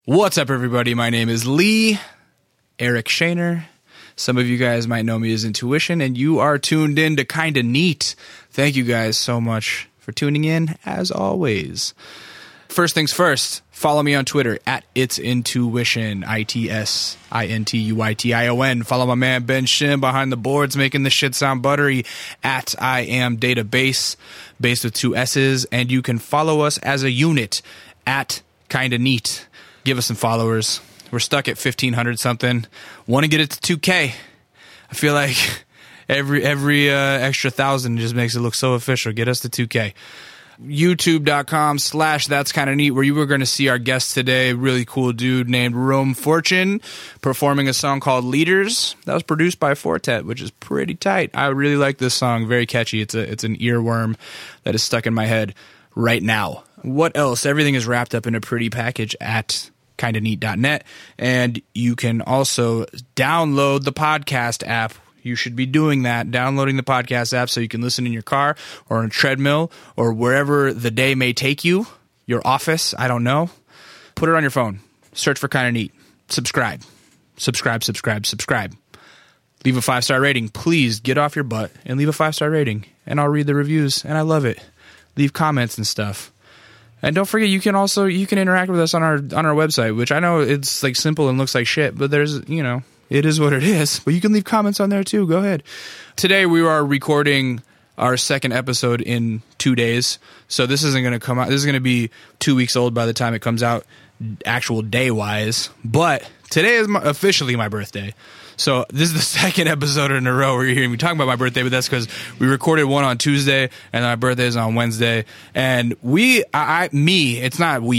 What's up, everybody? My name is Lee, Eric Shaner. Some of you guys might know me as Intuition, and you are tuned in to Kinda Neat. Thank you guys so much for tuning in, as always. First things first, follow me on Twitter, at It's Intuition, ITSINTUITION. Follow my man Ben Shim behind the boards, making the shit sound buttery, at I Am Database, based with 2 S's. And you can follow us as a unit, at Kinda Neat. Give us some followers. We're stuck at 1,500 something. Want to get it to 2K. I feel like every extra 1,000 just makes it look so official. Get us to 2K. YouTube.com/That's Kinda Neat, where you were going to see our guest today, really cool dude named Rome Fortune, performing a song called Leaders. That was produced by Fortet, which is pretty tight. I really like this song. Very catchy. It's an earworm that is stuck in my head right now. What else? Everything is wrapped up in a pretty package at kindaneat.net, and you can also download the podcast app. You should be doing that, downloading the podcast app so you can listen in your car or on a treadmill or wherever the day may take you, your office, I don't know. Put it on your phone. Search for Kinda Neat. Subscribe. Subscribe. Leave a 5-star rating. Please get off your butt and leave a 5-star rating, and I'll read the reviews, and I love it. Leave comments and stuff. And don't forget, you can interact with us on our website, which I know it's like simple and looks like shit, but there's, it is what it is. But you can leave comments on there too. Go ahead. Today we are recording our second episode in 2 days. So this isn't going to come out. This is going to be 2 weeks old by the time it comes out, actual day wise. But today is officially my birthday. So this is the second episode in a row where you're hearing me talking about my birthday, but that's because we recorded one on Tuesday and my birthday is on Wednesday. And it's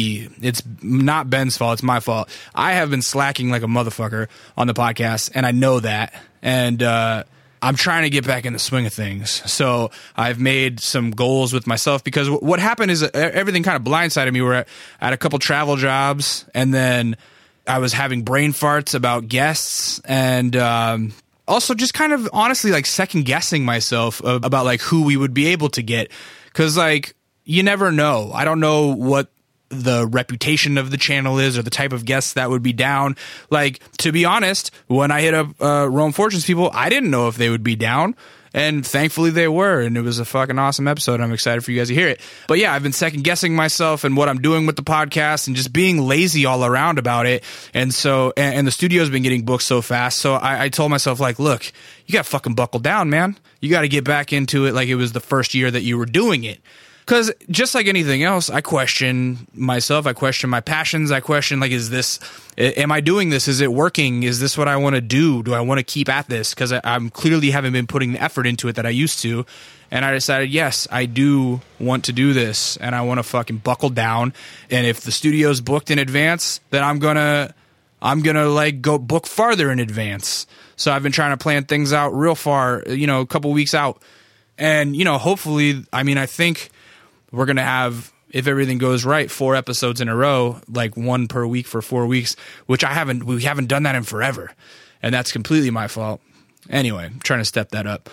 not Ben's fault. It's my fault. I have been slacking like a motherfucker on the podcast, and I know that. And, I'm trying to get back in the swing of things. So I've made some goals with myself, because what happened is everything kind of blindsided me. We're at a couple travel jobs, and then I was having brain farts about guests, and also just kind of honestly like second guessing myself about like who we would be able to get, because like you never know. I don't know what the reputation of the channel is or the type of guests that would be down. Like, to be honest, when I hit up Rome Fortune's people, I didn't know if they would be down. And thankfully they were, and it was a fucking awesome episode. I'm excited for you guys to hear it. But yeah, I've been second guessing myself and what I'm doing with the podcast, and just being lazy all around about it. And so, and the studio's been getting booked so fast. So I told myself, like, look, you got to fucking buckle down, man. You got to get back into it like it was the first year that you were doing it. Because just like anything else, I question myself. I question my passions. I question, like, am I doing this? Is it working? Is this what I want to do? Do I want to keep at this? Because I'm clearly haven't been putting the effort into it that I used to. And I decided, yes, I do want to do this, and I want to fucking buckle down. And if the studio's booked in advance, then I'm gonna like go book farther in advance. So I've been trying to plan things out real far, a couple weeks out. And, hopefully, I think we're going to have, if everything goes right, 4 episodes in a row, like 1 per week for 4 weeks, which we haven't done that in forever. And that's completely my fault. Anyway, I'm trying to step that up.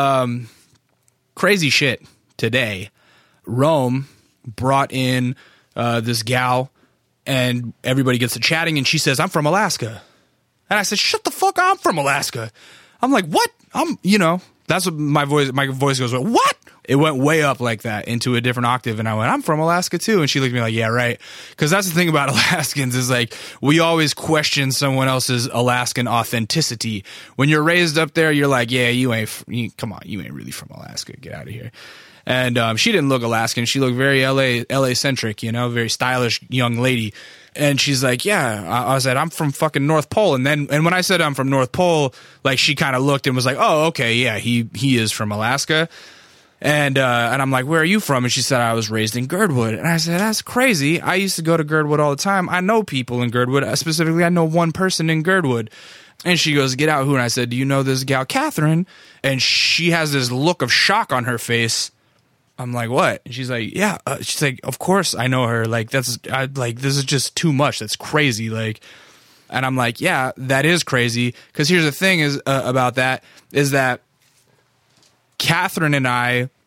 Crazy shit today. Rome brought in this gal, and everybody gets to chatting, and she says, "I'm from Alaska." And I said, "Shut the fuck up, I'm from Alaska." I'm like, "What?" That's what my voice goes, "What?" It went way up like that into a different octave, and I went, "I'm from Alaska too." And she looked at me like, "Yeah, right." Because that's the thing about Alaskans is like, we always question someone else's Alaskan authenticity. When you're raised up there, you're like, "Yeah, you ain't really from Alaska. Get out of here." And she didn't look Alaskan. She looked very LA centric, very stylish young lady. And she's like, "Yeah." I said, "I'm from fucking North Pole." And when I said I'm from North Pole, like, she kind of looked and was like, "Oh, okay, yeah, he is from Alaska." And I'm like, "Where are you from?" And she said, "I was raised in Girdwood." And I said, "That's crazy. I used to go to Girdwood all the time. I know people in Girdwood. Specifically, I know one person in Girdwood." And she goes, "Get out, who?" And I said, "Do you know this gal, Catherine?" And she has this look of shock on her face. I'm like, "What?" And she's like, "Yeah." She's like, "Of course I know her. Like, this is just too much. That's crazy." Like, and I'm like, "Yeah, that is crazy." Because here's the thing about that is that Catherine and I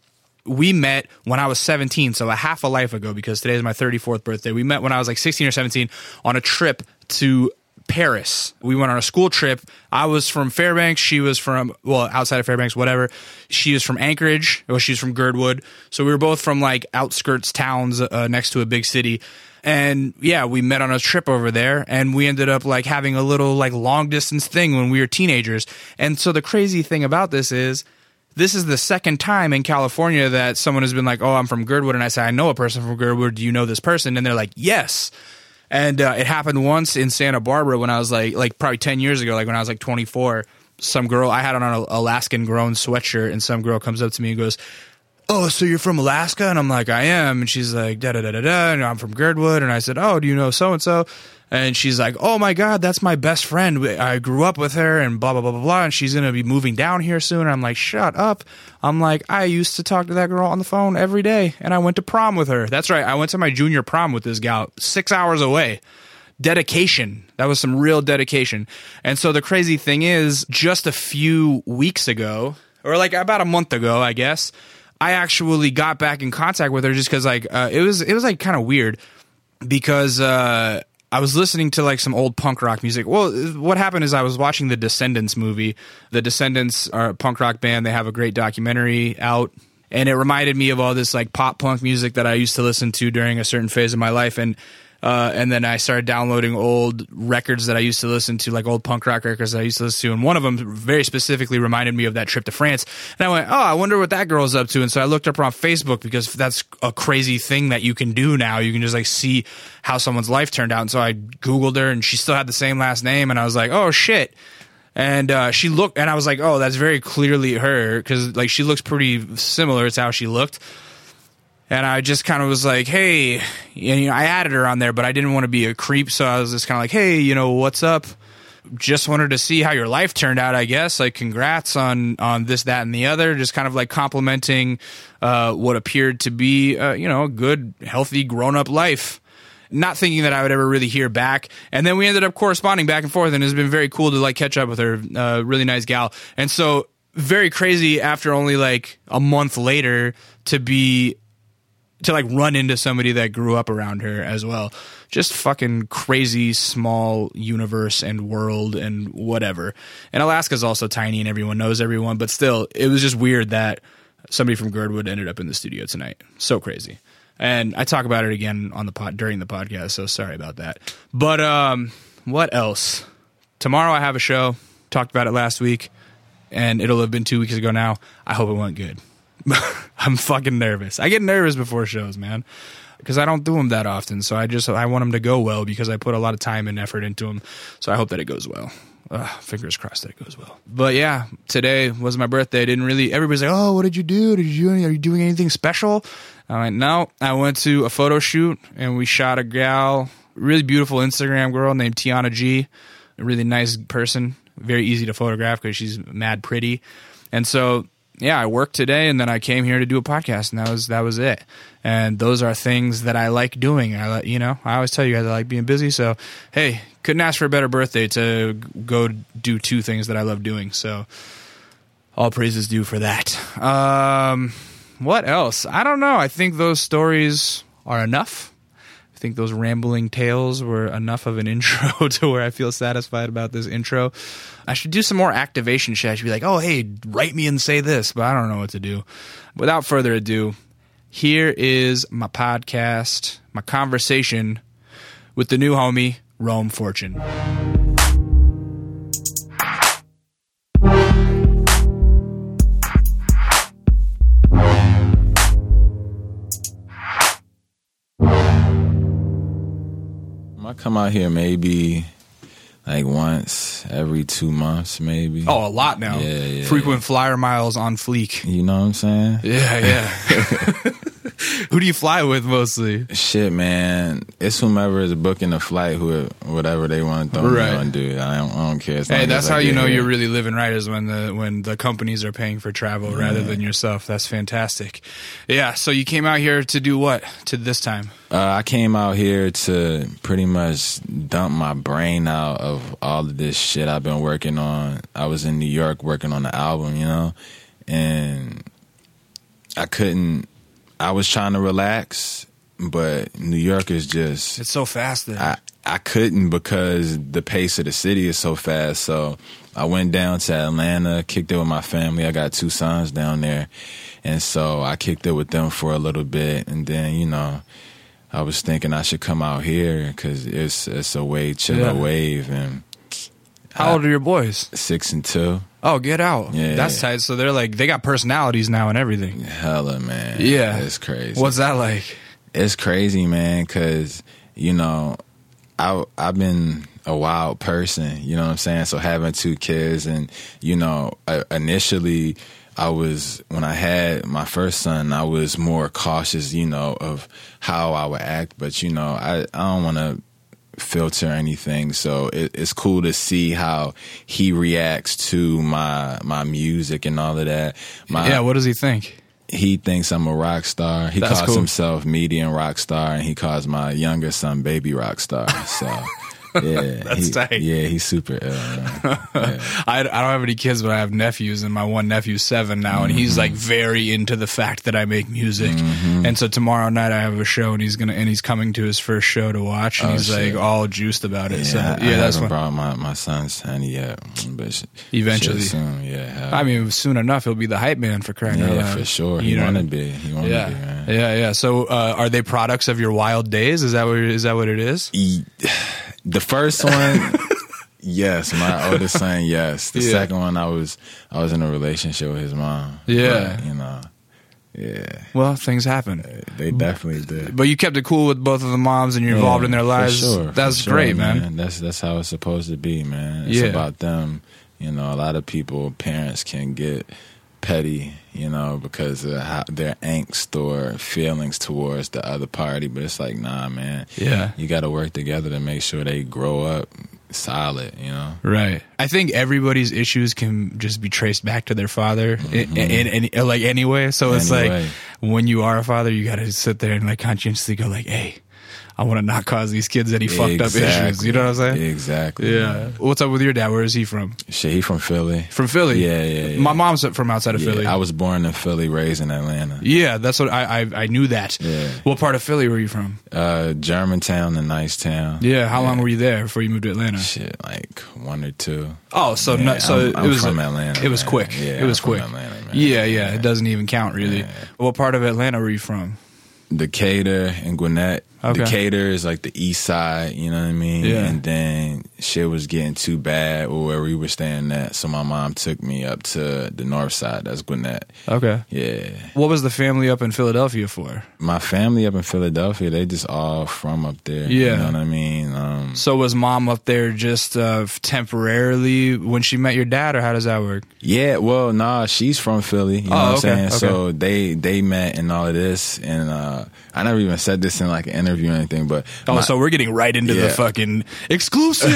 we met when I was 17, so a half a life ago, because today is my 34th birthday. We met when I was like 16 or 17 on a trip to Paris. We went on a school trip. I was from Fairbanks. She was from, well, outside of Fairbanks, whatever. She was from Anchorage. Well, she was from Girdwood. So we were both from like outskirts towns next to a big city. And yeah, we met on a trip over there, and we ended up like having a little like long distance thing when we were teenagers. And so the crazy thing about this is the second time in California that someone has been like, oh, I'm from Girdwood. And I say, I know a person from Girdwood. Do you know this person? And they're like, yes. And it happened once in Santa Barbara when I was like probably 10 years ago, like when I was like 24. Some girl, I had on an Alaskan grown sweatshirt, and some girl comes up to me and goes, oh, so you're from Alaska? And I'm like, I am. And she's like, da-da-da-da-da, and I'm from Girdwood. And I said, oh, do you know so-and-so? And she's like, oh, my God, that's my best friend. I grew up with her and blah, blah, blah, blah, blah. And she's going to be moving down here soon. And I'm like, shut up. I'm like, I used to talk to that girl on the phone every day, and I went to prom with her. That's right. I went to my junior prom with this gal 6 hours away. Dedication. That was some real dedication. And so the crazy thing is, just a few weeks ago, or like about a month ago, I guess, I actually got back in contact with her just because like it was like kind of weird because I was listening to like some old punk rock music. Well, what happened is I was watching the Descendants movie. The Descendants are a punk rock band. They have a great documentary out, and it reminded me of all this like pop punk music that I used to listen to during a certain phase of my life. And then I started downloading old records that I used to listen to, like old punk rock records that I used to listen to. And one of them very specifically reminded me of that trip to France. And I went, oh, I wonder what that girl's up to. And so I looked up her on Facebook, because that's a crazy thing that you can do now. You can just like see how someone's life turned out. And so I Googled her, and she still had the same last name. And I was like, oh, shit. And she looked, and I was like, oh, that's very clearly her, because like she looks pretty similar to how she looked. And I just kind of was like, hey, and, I added her on there, but I didn't want to be a creep. So I was just kind of like, hey, what's up? Just wanted to see how your life turned out, I guess. Like, congrats on this, that, and the other. Just kind of like complimenting what appeared to be, a good, healthy, grown-up life. Not thinking that I would ever really hear back. And then we ended up corresponding back and forth, and it's been very cool to like catch up with her. Really nice gal. And so very crazy after only like a month later to like run into somebody that grew up around her as well. Just fucking crazy small universe and world and whatever. And Alaska's also tiny and everyone knows everyone, but still, it was just weird that somebody from Girdwood ended up in the studio tonight. So crazy. And I talk about it again on the during the podcast, so sorry about that. But what else? Tomorrow I have a show. Talked about it last week, and it'll have been 2 weeks ago now. I hope it went good. I'm fucking nervous. I get nervous before shows, man, because I don't do them that often. So I want them to go well, because I put a lot of time and effort into them. So I hope that it goes well. Fingers crossed that it goes well. But yeah, today was my birthday. Everybody's like, oh, what did you do? Are you doing anything special? I went, no. I went to a photo shoot, and we shot a gal, really beautiful Instagram girl named Tiana G, a really nice person, very easy to photograph because she's mad pretty. And so yeah, I worked today, and then I came here to do a podcast, and that was it. And those are things that I like doing. I always tell you guys I like being busy. So hey, couldn't ask for a better birthday to go do two things that I love doing. So all praise is due for that. What else? I don't know. I think those stories are enough. I think those rambling tales were enough of an intro to where I feel satisfied about this intro. I should do some more activation shit. I should be like, oh, hey, write me and say this, but I don't know what to do. Without further ado, here is my podcast, my conversation with the new homie, Rome Fortune. I come out here maybe like once every 2 months, maybe. Oh, a lot now. Yeah. Frequent flyer miles on fleek. You know what I'm saying? Yeah. Who do you fly with mostly? Shit, man. It's whomever is booking a flight, whatever they want to throw me on, dude. I don't care. Hey, that's how you know you're really living right, is when the companies are paying for travel rather than yourself. That's fantastic. Yeah, so you came out here to do what to this time? I came out here to pretty much dump my brain out of all of this shit I've been working on. I was in New York working on the album, and I was trying to relax, but New York is just... It's so fast there. I couldn't because the pace of the city is so fast. So I went down to Atlanta, kicked it with my family. I got 2 sons down there. And so I kicked it with them for a little bit. And then, you know, I was thinking I should come out here because it's a way chiller wave. And how old are your boys? 6 and 2. Oh, get out. Yeah. That's tight. So they got personalities now and everything. Hella, man. Yeah. It's crazy. What's that like? It's crazy, man, because, you know, I've been a wild person, you know what I'm saying? So having 2 kids and, you know, initially when I had my first son, I was more cautious, you know, of how I would act. But, you know, I don't want to filter anything. So it's cool to see how he reacts to my music and all of that. What does he think? He thinks I'm a rock star. He calls himself medium rock star, and he calls my younger son baby rock star. So, yeah. That's tight. Yeah, he's super ill. Yeah. I don't have any kids, but I have nephews, and my one nephew's 7 now, and he's like very into the fact that I make music. And so tomorrow night I have a show, and he's coming to his first show to watch, and he's like all juiced about it. Yeah, so I that's haven't brought my son's honey yet, but eventually soon. Yeah, I mean, soon enough he'll be the hype man for crying out loud. For sure. He want to be. He want to be, man. Yeah. So are they products of your wild days? Is that what it is? The first one, yes. My oldest son, yes. The second one, I was in a relationship with his mom. Yeah. But, you know, yeah. Well, things happen. They definitely did. But you kept it cool with both of the moms, and you're involved in their lives. For sure. That's great, man. That's how it's supposed to be, man. It's about them. You know, a lot of parents can get petty, you know, because of their angst or feelings towards the other party. But it's like, nah, man. Yeah. You got to work together to make sure they grow up solid, you know? Right. I think everybody's issues can just be traced back to their father in like anyway. So it's like when you are a father, you got to sit there and like conscientiously go like, hey, I want to not cause these kids any fucked up issues. You know what I'm saying? Exactly. Yeah. Man. What's up with your dad? Where is he from? Shit, he from Philly. From Philly? Yeah. My mom's from outside of Philly. I was born in Philly, raised in Atlanta. Yeah, that's what I knew that. Yeah. What part of Philly were you from? Germantown and Nicetown. Yeah. How long were you there before you moved to Atlanta? Shit, like 1 or 2. Oh, so I'm it was from Atlanta. It was quick. Yeah, it was quick. From Atlanta, man. Yeah. It doesn't even count really. Yeah. What part of Atlanta were you from? Decatur and Gwinnett. Okay. Decatur is like the east side, you know what I mean? Yeah. And then shit was getting too bad where we were staying at, so my mom took me up to the north side. That's Gwinnett. Okay. Yeah. What was the family up in Philadelphia for? My family up in Philadelphia, they just all from up there. Yeah. You know what I mean? So was mom up there just temporarily when she met your dad, or how does that work? Yeah, well, nah, she's from Philly. You know what I'm saying? Okay. So they met and all of this, and I never even said this in like an interview or anything, but so we're getting right into the fucking exclusive.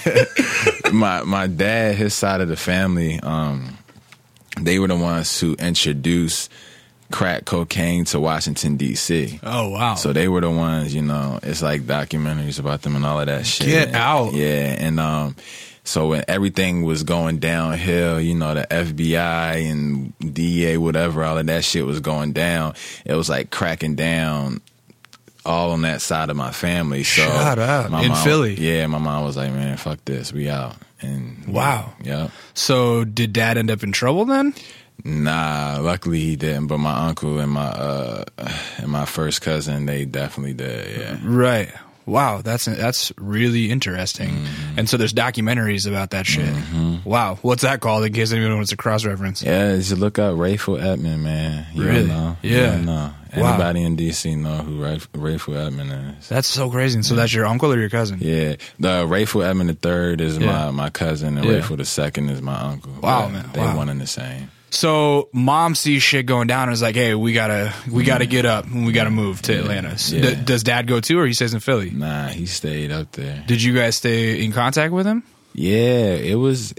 my dad, his side of the family, they were the ones who introduced crack cocaine to Washington, D.C. Oh, wow. So they were the ones, you know, it's like documentaries about them and all of that shit. Get out. Yeah, and so when everything was going downhill, you know, the FBI and DEA, whatever, all of that shit was going down, it was like cracking down all on that side of my family. So shut up. In Philly? Yeah, my mom was like, man, fuck this, we out. And wow. Yeah. So did dad end up in trouble then? Nah, luckily he didn't, but my uncle and my first cousin, they definitely did, yeah. Right. Wow, that's really interesting. Mm-hmm. And so there's documentaries about that shit. Mm-hmm. Wow. What's that called, in case anyone wants to cross-reference? Yeah, just look up Rayful Edmond, man. You really? Don't know. Yeah. You don't know. Anybody in D.C. know who Rayful Edmond is. That's so crazy. And so that's your uncle or your cousin? Yeah. The Rayful Edmond III is my cousin, and Rayful II is my uncle. Wow, man. They one and the same. So mom sees shit going down and is like, hey, we gotta get up and we gotta move to Atlanta. Yeah. Does dad go too, or he stays in Philly? Nah, he stayed up there. Did you guys stay in contact with him? Yeah, it was,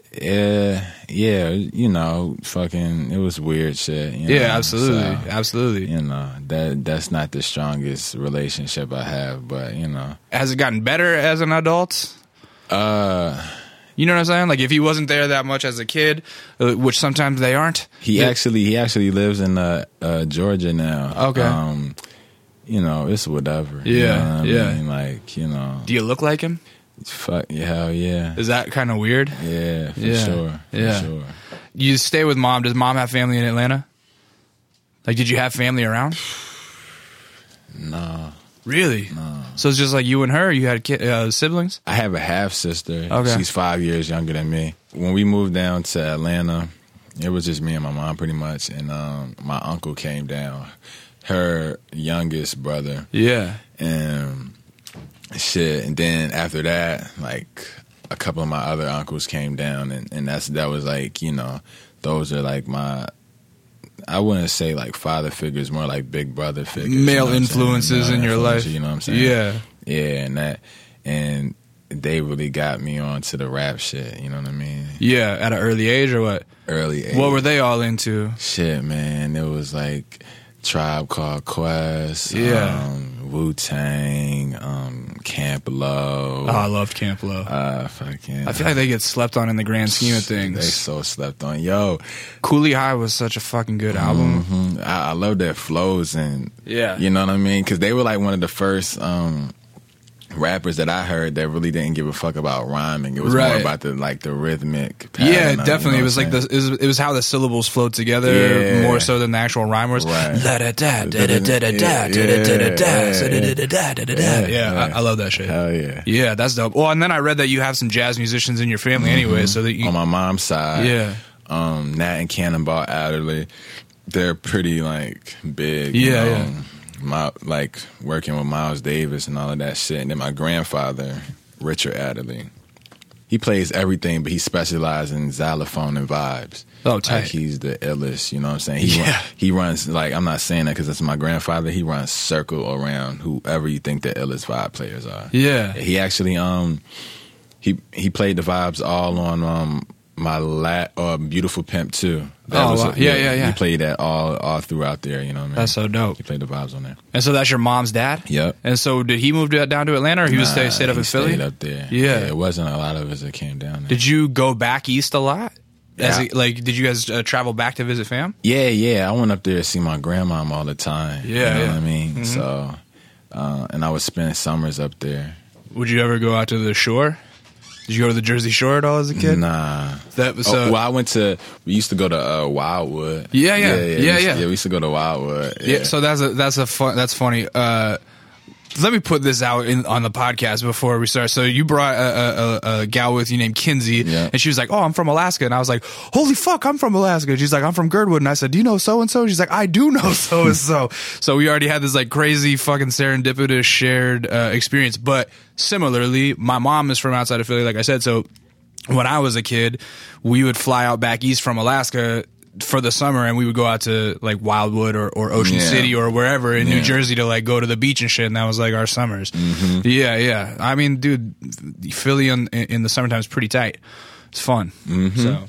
you know, fucking, it was weird shit. You know? Yeah, absolutely. So, absolutely. You know, that's not the strongest relationship I have, but, you know. Has it gotten better as an adult? You know what I'm saying? Like if he wasn't there that much as a kid, which sometimes they aren't. He actually lives in Georgia now. Okay. You know, it's whatever. Yeah, you know yeah. I mean? Like, you know. Do you look like him? Fuck, yeah, hell yeah. Is that kind of weird? Yeah, for Yeah. sure. For Yeah. sure. You stay with mom. Does mom have family in Atlanta? Like, did you have family around? No. Really? No. So it's just like you and her? You had siblings? I have a half sister. Okay. She's 5 years younger than me. When we moved down to Atlanta, it was just me and my mom pretty much, and my uncle came down, her youngest brother. Yeah. And shit, and then after that, like a couple of my other uncles came down, and that was like, you know, those are like my, I wouldn't say like father figures, more like big brother figures. Male you know influences in your life. You know what I'm saying? Yeah. Yeah, and they really got me onto the rap shit, you know what I mean? Yeah, at an early age or what? Early age. What were they all into? Shit, man. It was like Tribe Called Quest, Yeah. Wu-Tang, Camp Lo. Oh, I loved Camp Lo. Fucking. I feel like they get slept on in the grand scheme of things. They so slept on. Yo, Coolie High was such a fucking good album. mhm. I love their flows, and Yeah. you know what I mean? Because they were like one of the first rappers that I heard that really didn't give a fuck about rhyming. It was more Right. about the rhythmic pattern. Yeah, of it, definitely. you know It was what like I'm saying? it was how the syllables flowed together Yeah. more so than the actual rhyme was. Right. Yeah, I love that shit. Hell yeah. Yeah, that's dope. Well, and then I read that you have some jazz musicians in your family anyway, so that you On my mom's side, Yeah. Nat and Cannonball Adderley, they're pretty like big. Yeah, you know? yeah. My, like working with Miles Davis and all of that shit. And then my grandfather, Richard Adderley, he plays everything, but he specializes in xylophone and vibes. Oh, tight. Like he's the illest, you know what I'm saying? Yeah. He runs, like, I'm not saying that because that's my grandfather. He runs circle around whoever you think the illest vibe players are. Yeah. He actually, he played the vibes all on my Beautiful Pimp too. Oh, wow. Yeah. He played that all throughout there, you know what I mean? That's so dope. He played the vibes on there. And so that's your mom's dad? Yep. And so did he move down to Atlanta, or he was stayed up in Philly? Stayed up there. Yeah. It wasn't a lot of us that came down there. Did you go back east a lot? Yeah. Did you guys travel back to visit fam? Yeah. I went up there to see my grandmom all the time. Yeah, You know yeah. what I mean? Mhm. So, and I would spend summers up there. Would you ever go out to the shore? Did you go to the Jersey Shore at all as a kid? Nah. That was we used to go to Wildwood. Yeah. Yeah, we used to go to Wildwood. Yeah, so that's funny. Let me put this out on the podcast before we start. So you brought a gal with you named Kinsey, Yeah. and she was like, "Oh, I'm from Alaska," and I was like, "Holy fuck, I'm from Alaska." She's like, "I'm from Girdwood," and I said, "Do you know so and so?" She's like, "I do know so and so." So we already had this like crazy fucking serendipitous shared experience. But similarly, my mom is from outside of Philly, like I said. So when I was a kid, we would fly out back east from Alaska for the summer, and we would go out to like Wildwood or Ocean Yeah. City or wherever in New Yeah. Jersey to like go to the beach and shit, and that was like our summers. Yeah. I mean, dude, Philly in the summertime is pretty tight. It's fun. So,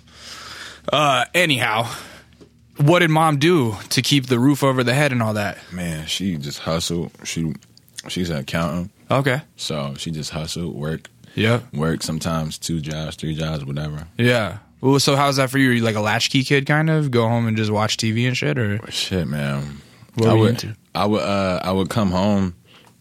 anyhow, what did mom do to keep the roof over the head and all that? Man, she just hustled. She's an accountant, Okay. so she just hustled, work Yeah. sometimes 2 jobs, 3 jobs, whatever. Yeah. Well, so how's that for you? Are you like a latchkey kid kind of? Go home and just watch TV and shit, or Shit, man. what were you into? I would come home,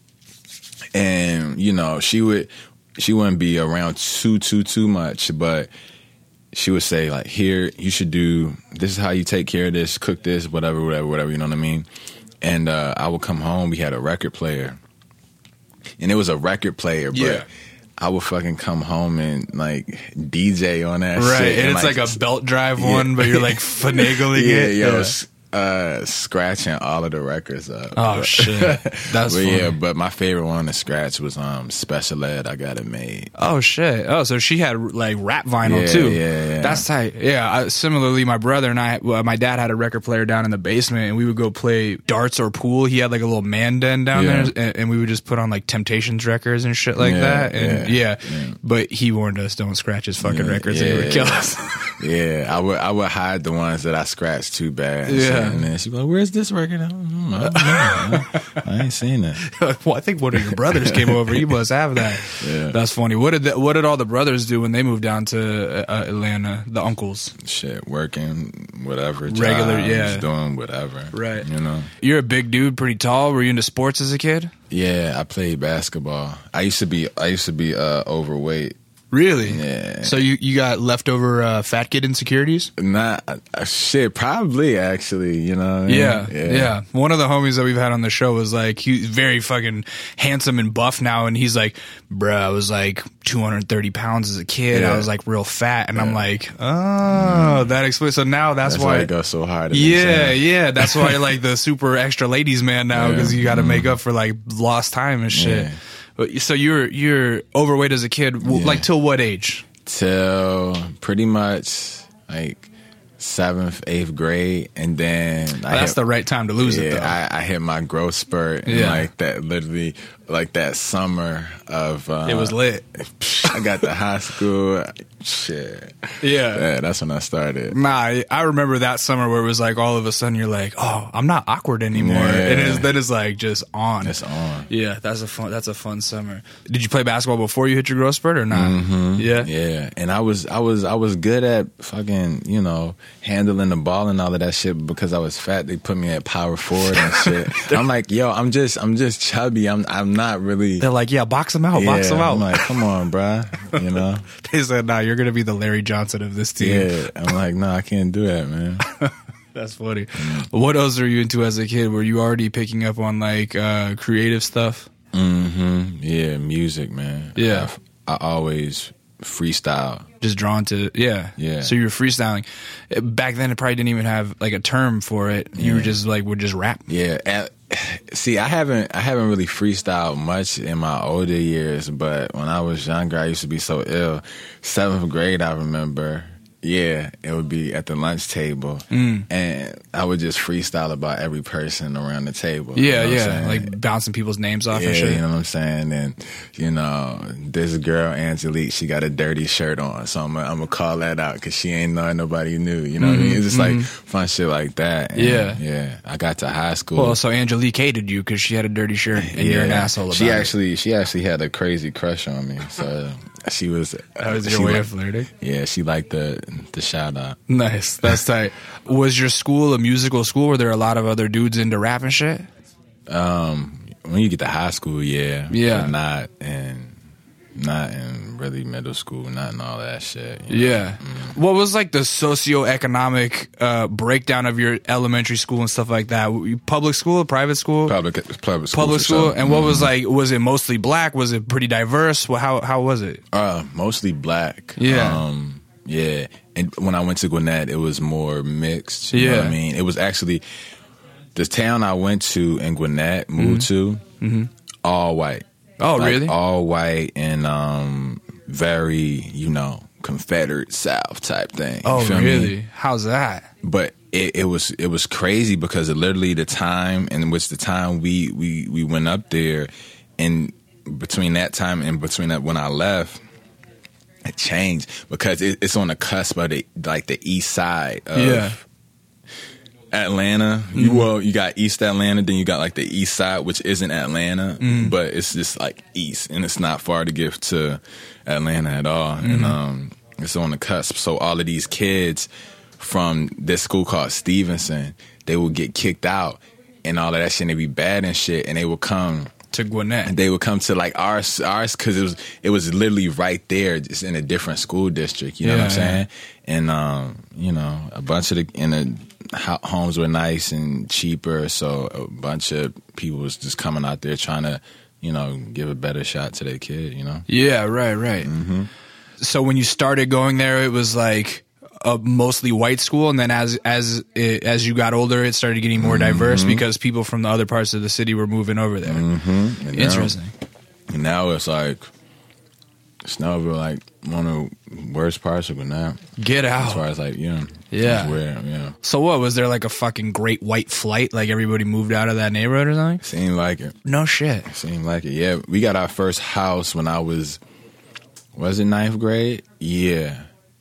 and you know she wouldn't be around too much, but she would say like, "Here, you should do this. Is how you take care of this, cook this, whatever. You know what I mean?" And I would come home. We had a record player, and it was a record player, but Yeah. I would fucking come home and like DJ on that Right, shit, and it's like a belt drive one, but you're like finagling it. Yeah. Scratching all of the records up. Oh But- shit, that's but funny. yeah, but my favorite one to scratch was Special Ed. I Got It Made. Oh shit! Oh, so she had like rap vinyl Yeah, too. yeah. That's tight. Yeah. Similarly, my brother and my dad had a record player down in the basement, and we would go play darts or pool. He had like a little man den down Yeah. there, and we would just put on like Temptations records and shit like Yeah, that. And yeah. But he warned us, don't scratch his fucking records; and he would kill us. Yeah, I would hide the ones that I scratched too bad. Yeah. And then she'd be like, "Where's this record?" I ain't seen it. Well, I think one of your brothers came over. You must have that. Yeah. That's funny. What did all the brothers do when they moved down to Atlanta? The uncles. Shit, working, whatever. Regular, jobs, yeah. Doing whatever. Right. You know? You're a big dude, pretty tall. Were you into sports as a kid? Yeah, I played basketball. I used to be overweight. Really? Yeah. So you got leftover fat kid insecurities? Not shit, probably actually, you know. What I mean? Yeah. One of the homies that we've had on the show was like, he's very fucking handsome and buff now, and he's like, bruh, I was like 230 pounds as a kid. Yeah. I was like real fat, and I'm like, oh, that explains. So now that's why it goes so hard. Yeah. That's why like the super extra ladies man now, because you got to make up for like lost time and shit. Yeah. So you're overweight as a kid, like till what age? Till pretty much like 7th, 8th grade, and then That's the right time to lose it, though. I hit my growth spurt, and like that, literally, like that summer of it was lit. I got to high school. Shit, Yeah, that's when I started. Nah, I remember that summer where it was like all of a sudden you're like, oh, I'm not awkward anymore, and then it's like just on. It's on. Yeah, that's a fun summer. Did you play basketball before you hit your growth spurt or not? Mm-hmm. Yeah. And I was good at fucking, you know, handling the ball and all of that shit. Because I was fat, they put me at power forward and shit. I'm like, yo, I'm just chubby. I'm not really. They're like, yeah, box him out, box him out. I'm like, come on, bruh. You know. They said, nah, you're gonna be the Larry Johnson of this team. Yeah, I'm like, no, I can't do that, man. That's funny. What else are you into as a kid? Were you already picking up on like creative stuff? Mm-hmm. Yeah, music, man. Yeah. I always freestyle. Just drawn to Yeah. So you were freestyling. Back then, it probably didn't even have like a term for it. You were just like would just rap. Yeah. And, see, I haven't really freestyled much in my older years, but when I was younger, I used to be so ill. 7th grade, I remember. Yeah, it would be at the lunch table, and I would just freestyle about every person around the table. Yeah, you know what I'm saying? like bouncing people's names off and shit. You know what I'm saying? And, you know, this girl, Angelique, she got a dirty shirt on, so I'm gonna call that out because she ain't knowing nobody knew. You know what I mean? It's just like fun shit like that. And, yeah. I got to high school. Well, so Angelique hated you because she had a dirty shirt and you're an asshole about it. She actually had a crazy crush on me, so she was. That was your way of flirting? Yeah, she liked the shout out. Nice. That's tight. Was your school a musical school? Were there a lot of other dudes into rap and shit? When you get to high school, yeah. Yeah. But not in really middle school, not in all that shit. Yeah. What was like the socioeconomic breakdown of your elementary school and stuff like that? Public school, private school? Public school. Public school. Sure. And what was like, was it mostly black? Was it pretty diverse? How was it? Mostly black. Yeah. Yeah. And when I went to Gwinnett, it was more mixed. You know what I mean? It was actually the town I went to in Gwinnett, moved to, all white. Oh, like, really? All white and very, you know, Confederate South type thing. Oh, really? How's that? But it was crazy because it literally the time in which the time we went up there, and between that time and between that when I left, it changed because it's on the cusp of the east side of Atlanta. You got East Atlanta, then you got like the east side, which isn't Atlanta, but it's just like east, and it's not far to get to Atlanta at all. And it's on the cusp. So all of these kids from this school called Stevenson, they would get kicked out and all of that shit, and they'd be bad and shit, and they would come to Gwinnett. And they would come to like ours because it was literally right there, just in a different school district. You know what I'm saying? And you know, a bunch of the homes were nice and cheaper, so a bunch of people was just coming out there trying to, you know, give a better shot to their kid. You know? Yeah, right. So when you started going there, it was like a mostly white school, and then as you got older, it started getting more diverse because people from the other parts of the city were moving over there. Interesting. And now it's like Snellville, like one of the worst parts of Gwinnett. Get out. As far as like, Yeah. It's weird, yeah. So what, was there like a fucking great white flight? Like everybody moved out of that neighborhood or something? Seemed like it. No shit. Seemed like it, yeah. We got our first house when I was it 9th grade? Yeah.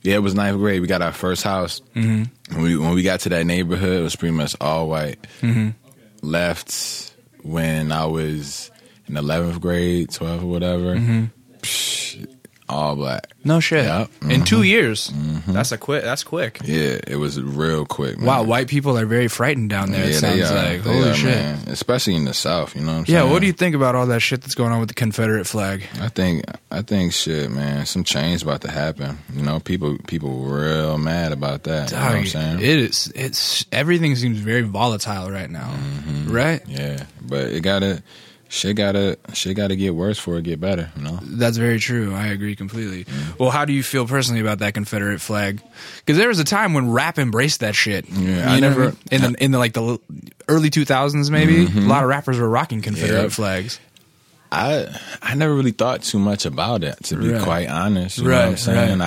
Yeah, it was ninth grade. We got our first house. Mm-hmm. When we got to that neighborhood, it was pretty much all white. Mm-hmm. Left when I was in 11th grade, 12th or whatever. Mm-hmm. All black. No shit. Yep. Mm-hmm. In 2 years. Mm-hmm. That's quick. Yeah, it was real quick, man. Wow, white people are very frightened down there, it sounds like. Holy shit. Man. Especially in the South, you know what I'm saying? Yeah, what do you think about all that shit that's going on with the Confederate flag? I think shit, man, some change about to happen. You know, people real mad about that. You know what I'm saying? It's everything seems very volatile right now. Mm-hmm. Right? Yeah. But shit gotta get worse before it get better, you know? That's very true. I agree completely. Mm. Well, how do you feel personally about that Confederate flag? Because there was a time when rap embraced that shit. Yeah, I never in the like the early 2000s maybe. Mm-hmm. A lot of rappers were rocking Confederate flags. I never really thought too much about it, to be quite honest. You know what I'm saying?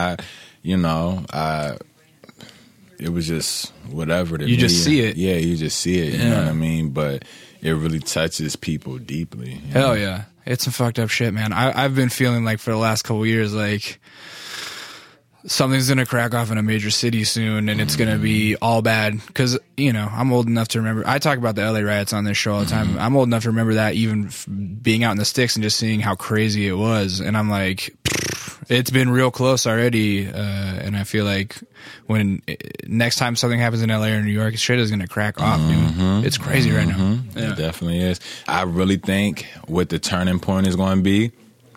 It was just whatever to me. You just see it. Yeah, you just see it. You know what I mean? But it really touches people deeply. Hell yeah. It's some fucked up shit, man. I've been feeling like for the last couple years, like something's going to crack off in a major city soon and it's going to be all bad. Because, you know, I'm old enough to remember. I talk about the LA riots on this show all the time. I'm old enough to remember that, even being out in the sticks and just seeing how crazy it was. And I'm like, it's been real close already. And I feel like when next time something happens in LA or New York, shit is going to crack off, dude. It's crazy right now. Yeah. It definitely is. I really think what the turning point is going to be,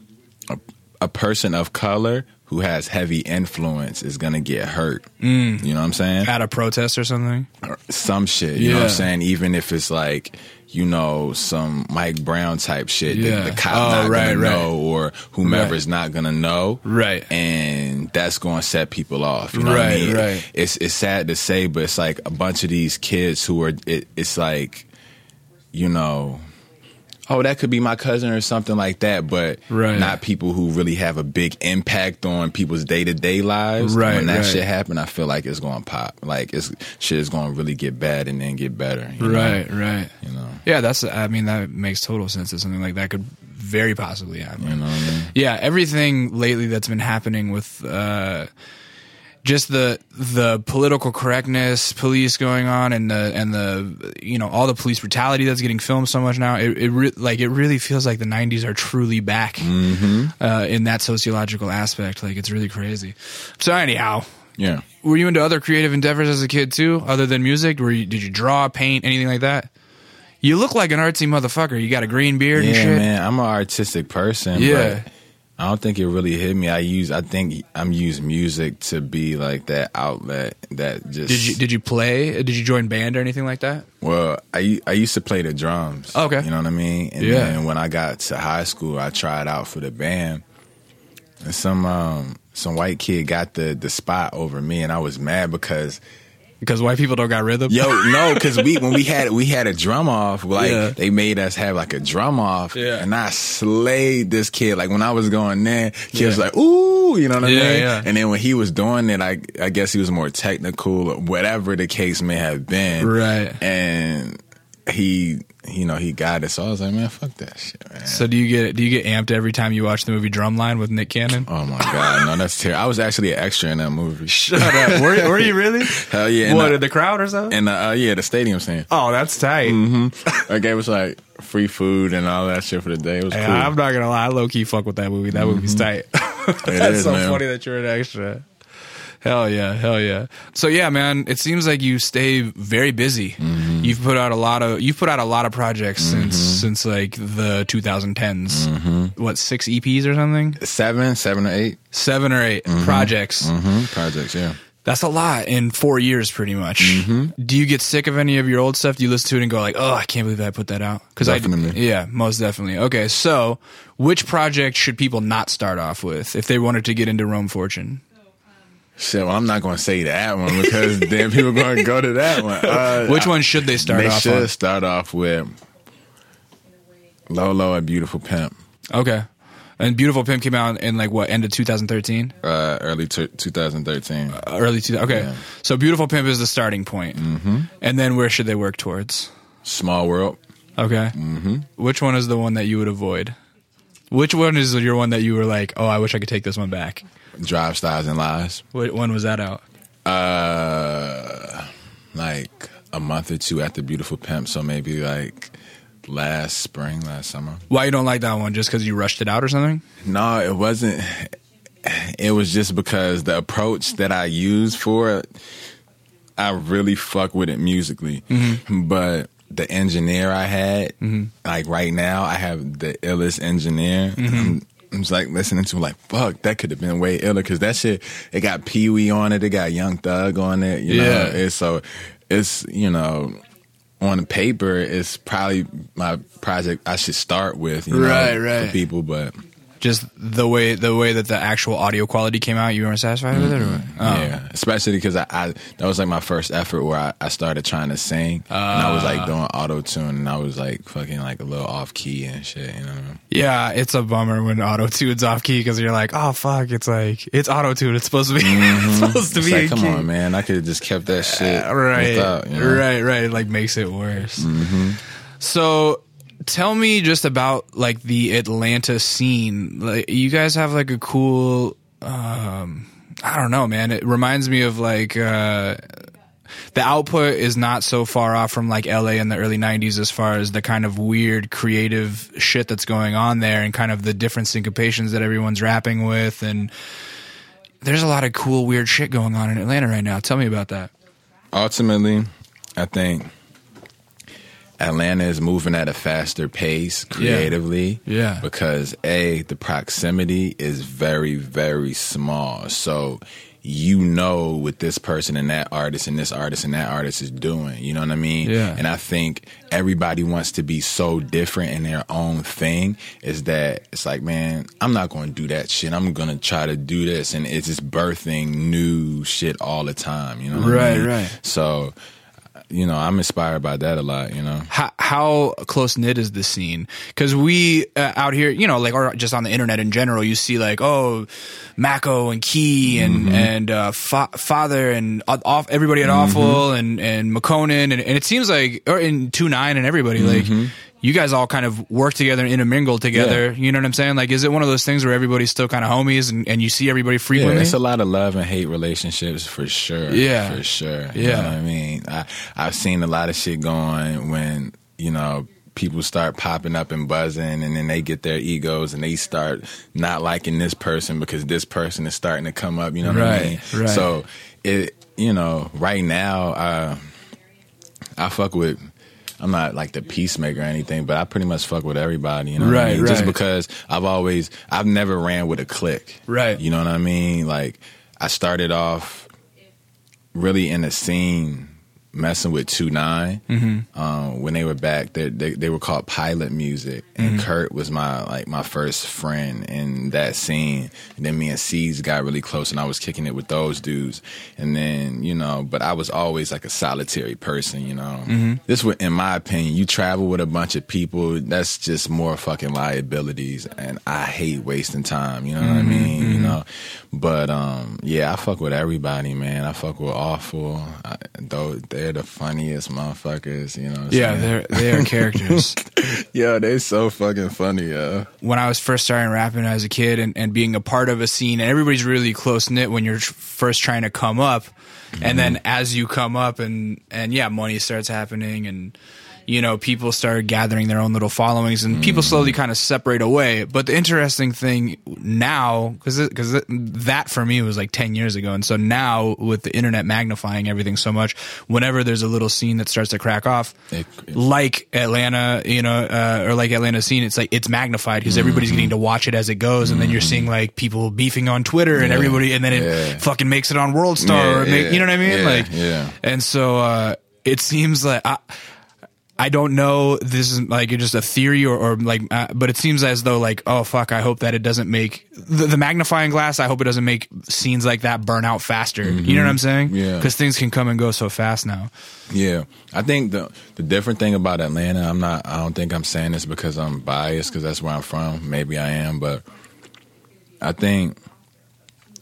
a person of color who has heavy influence is going to get hurt. You know what I'm saying? At a protest or something? Or some shit. You know what I'm saying? Even if it's like, you know, some Mike Brown type shit that the cop not going to know, or whomever's not going to know. Right. And that's going to set people off. You know what I mean? Right. It's sad to say, but it's like a bunch of these kids who are, it's like, you know, oh, that could be my cousin or something like that, but not people who really have a big impact on people's day-to-day lives. Right, when that shit happen, I feel like it's going to pop. Like, shit is going to really get bad and then get better. You know? You know? Yeah, that makes total sense that something like that could very possibly happen. You know what I mean? Yeah, everything lately that's been happening with just the political correctness, police going on, and the you know, all the police brutality that's getting filmed so much now. It really feels like the 90s are truly back in that sociological aspect. Like, it's really crazy. So anyhow, yeah. Were you into other creative endeavors as a kid too, other than music? Did you draw, paint, anything like that? You look like an artsy motherfucker. You got a green beard and shit. Yeah, man. I'm an artistic person. Yeah. But I don't think it really hit me. I think I'm using music to be like that outlet that just. Did you play? Did you join band or anything like that? Well, I used to play the drums. Okay. You know what I mean? And then when I got to high school, I tried out for the band. And some white kid got the spot over me, and I was mad because white people don't got rhythm. Yo, no, because when we had a drum off, like they made us have like a drum off, and I slayed this kid. Like when I was going there, kid was like, "Ooh," you know what I mean? Yeah. And then when he was doing it, I guess he was more technical, or whatever the case may have been, right? And he got it. So I was like, man, fuck that shit, man. So do you get amped every time you watch the movie Drumline with Nick Cannon? Oh my god, no, that's terrible. I was actually an extra in that movie. Shut up. Were you really? Hell yeah. What, the crowd or something? And the stadium scene. Oh, that's tight. I gave us like free food and all that shit for the day. It was cool. I'm not gonna lie, I low key fuck with that movie. That movie's tight. That's so funny that you're an extra. Hell yeah. So yeah, man, it seems like you stay very busy. You've put out a lot of projects since like the 2010s. What, 6 EPs or something? 7 or 8. 7 or 8 projects. Projects, yeah. That's a lot in 4 years, pretty much. Do you get sick of any of your old stuff? Do you listen to it and go like, "Oh, I can't believe I put that out"? Definitely. Yeah, most definitely. Okay, so which project should people not start off with if they wanted to get into Rome Fortune? Shit, well, I'm not going to say that one because then people are going to go to that one. Which one should they start off on? They should start off with Lolo and Beautiful Pimp. Okay. And Beautiful Pimp came out in like what, end of 2013? Early 2013. Okay. Yeah. So Beautiful Pimp is the starting point. And then where should they work towards? Small World. Okay. Which one is the one that you would avoid? Which one is your one that you were like, oh, I wish I could take this one back? Drive, Styles, and Lies. When was that out? Like a month or two after Beautiful Pimp, so maybe like last summer. Why you don't like that one? Just because you rushed it out or something? No, it wasn't. It was just because the approach that I used for it, I really fuck with it musically. Mm-hmm. But the engineer I had, like right now, I have the illest engineer. Mm-hmm. I'm just like listening to like, fuck, that could have been way iller because that shit, it got Pee Wee on it, it got Young Thug on it, you know. It's, you know, on paper, it's probably my project I should start with, you know, for people, but just the way that the actual audio quality came out, you weren't satisfied with it, or what? Oh. Yeah, especially because I that was like my first effort where I started trying to sing, and I was like doing auto tune, and I was like fucking like a little off key and shit, you know. Yeah, it's a bummer when auto tune's off key because you're like, oh fuck, it's auto tune, it's supposed to be, it's supposed to it's be. Like, in come key. on, man, I could have just kept that shit right, without, you know? right. It like makes it worse. So. Tell me just about like the Atlanta scene. Like, you guys have like a cool, I don't know, man. It reminds me of like, the output is not so far off from like LA in the early 90s as far as the kind of weird creative shit that's going on there and kind of the different syncopations that everyone's rapping with. And there's a lot of cool, weird shit going on in Atlanta right now. Tell me about that. Ultimately, I think Atlanta is moving at a faster pace creatively. Yeah. Because the proximity is very, very small. So you know what this person and that artist and this artist and that artist is doing. You know what I mean? Yeah. And I think everybody wants to be so different in their own thing, is that it's like, man, I'm not going to do that shit. I'm going to try to do this. And it's just birthing new shit all the time. You know what I mean? Right. So, you know, I'm inspired by that a lot, you know. How close-knit is the scene? Because we, out here, you know, like, or just on the internet in general, you see, like, oh, Mako and Key and Father and everybody at Awful and McConan, and it seems like, or in 2-9 and everybody, like, you guys all kind of work together and intermingle together. Yeah. You know what I'm saying? Like, is it one of those things where everybody's still kind of homies and you see everybody frequently? Yeah, it's a lot of love and hate relationships for sure. Yeah. For sure. Yeah. You know what I mean? I've seen a lot of shit going when, you know, people start popping up and buzzing, and then they get their egos and they start not liking this person because this person is starting to come up. You know what I mean? Right. So, you know, right now, I fuck with, I'm not like the peacemaker or anything, but I pretty much fuck with everybody, you know what I mean? Just because I've never ran with a clique. Right. You know what I mean? Like, I started off really in the scene messing with 2-9 when they were back. They were called Pilot Music, and Kurt was my first friend in that scene. And then me and Seeds got really close, and I was kicking it with those dudes. And then, you know, but I was always like a solitary person, you know. This was, in my opinion, you travel with a bunch of people, that's just more fucking liabilities, and I hate wasting time, you know what I mean? You know, but yeah, I fuck with everybody, man. I fuck with Awful. Though they're the funniest motherfuckers, you know what I'm saying? they are characters. Yo, they so fucking funny, yo. When I was first starting rapping as a kid and being a part of a scene, and everybody's really close-knit when you're first trying to come up, and then as you come up and yeah, money starts happening, and you know, people start gathering their own little followings, and people slowly kind of separate away. But the interesting thing now, because that for me was like 10 years ago, and so now with the internet magnifying everything so much, whenever there's a little scene that starts to crack off, like Atlanta, you know, or like Atlanta scene, it's like it's magnified because everybody's getting to watch it as it goes, and then you're seeing like people beefing on Twitter and everybody, and then it fucking makes it on World Star, you know what I mean? And so it seems like I don't know, this is like just a theory or like, but it seems as though like, oh fuck, I hope that it doesn't make the magnifying glass. I hope it doesn't make scenes like that burn out faster. You know what I'm saying? Yeah. Because things can come and go so fast now. Yeah, I think the different thing about Atlanta, I don't think I'm saying this because I'm biased because that's where I'm from. Maybe I am, but I think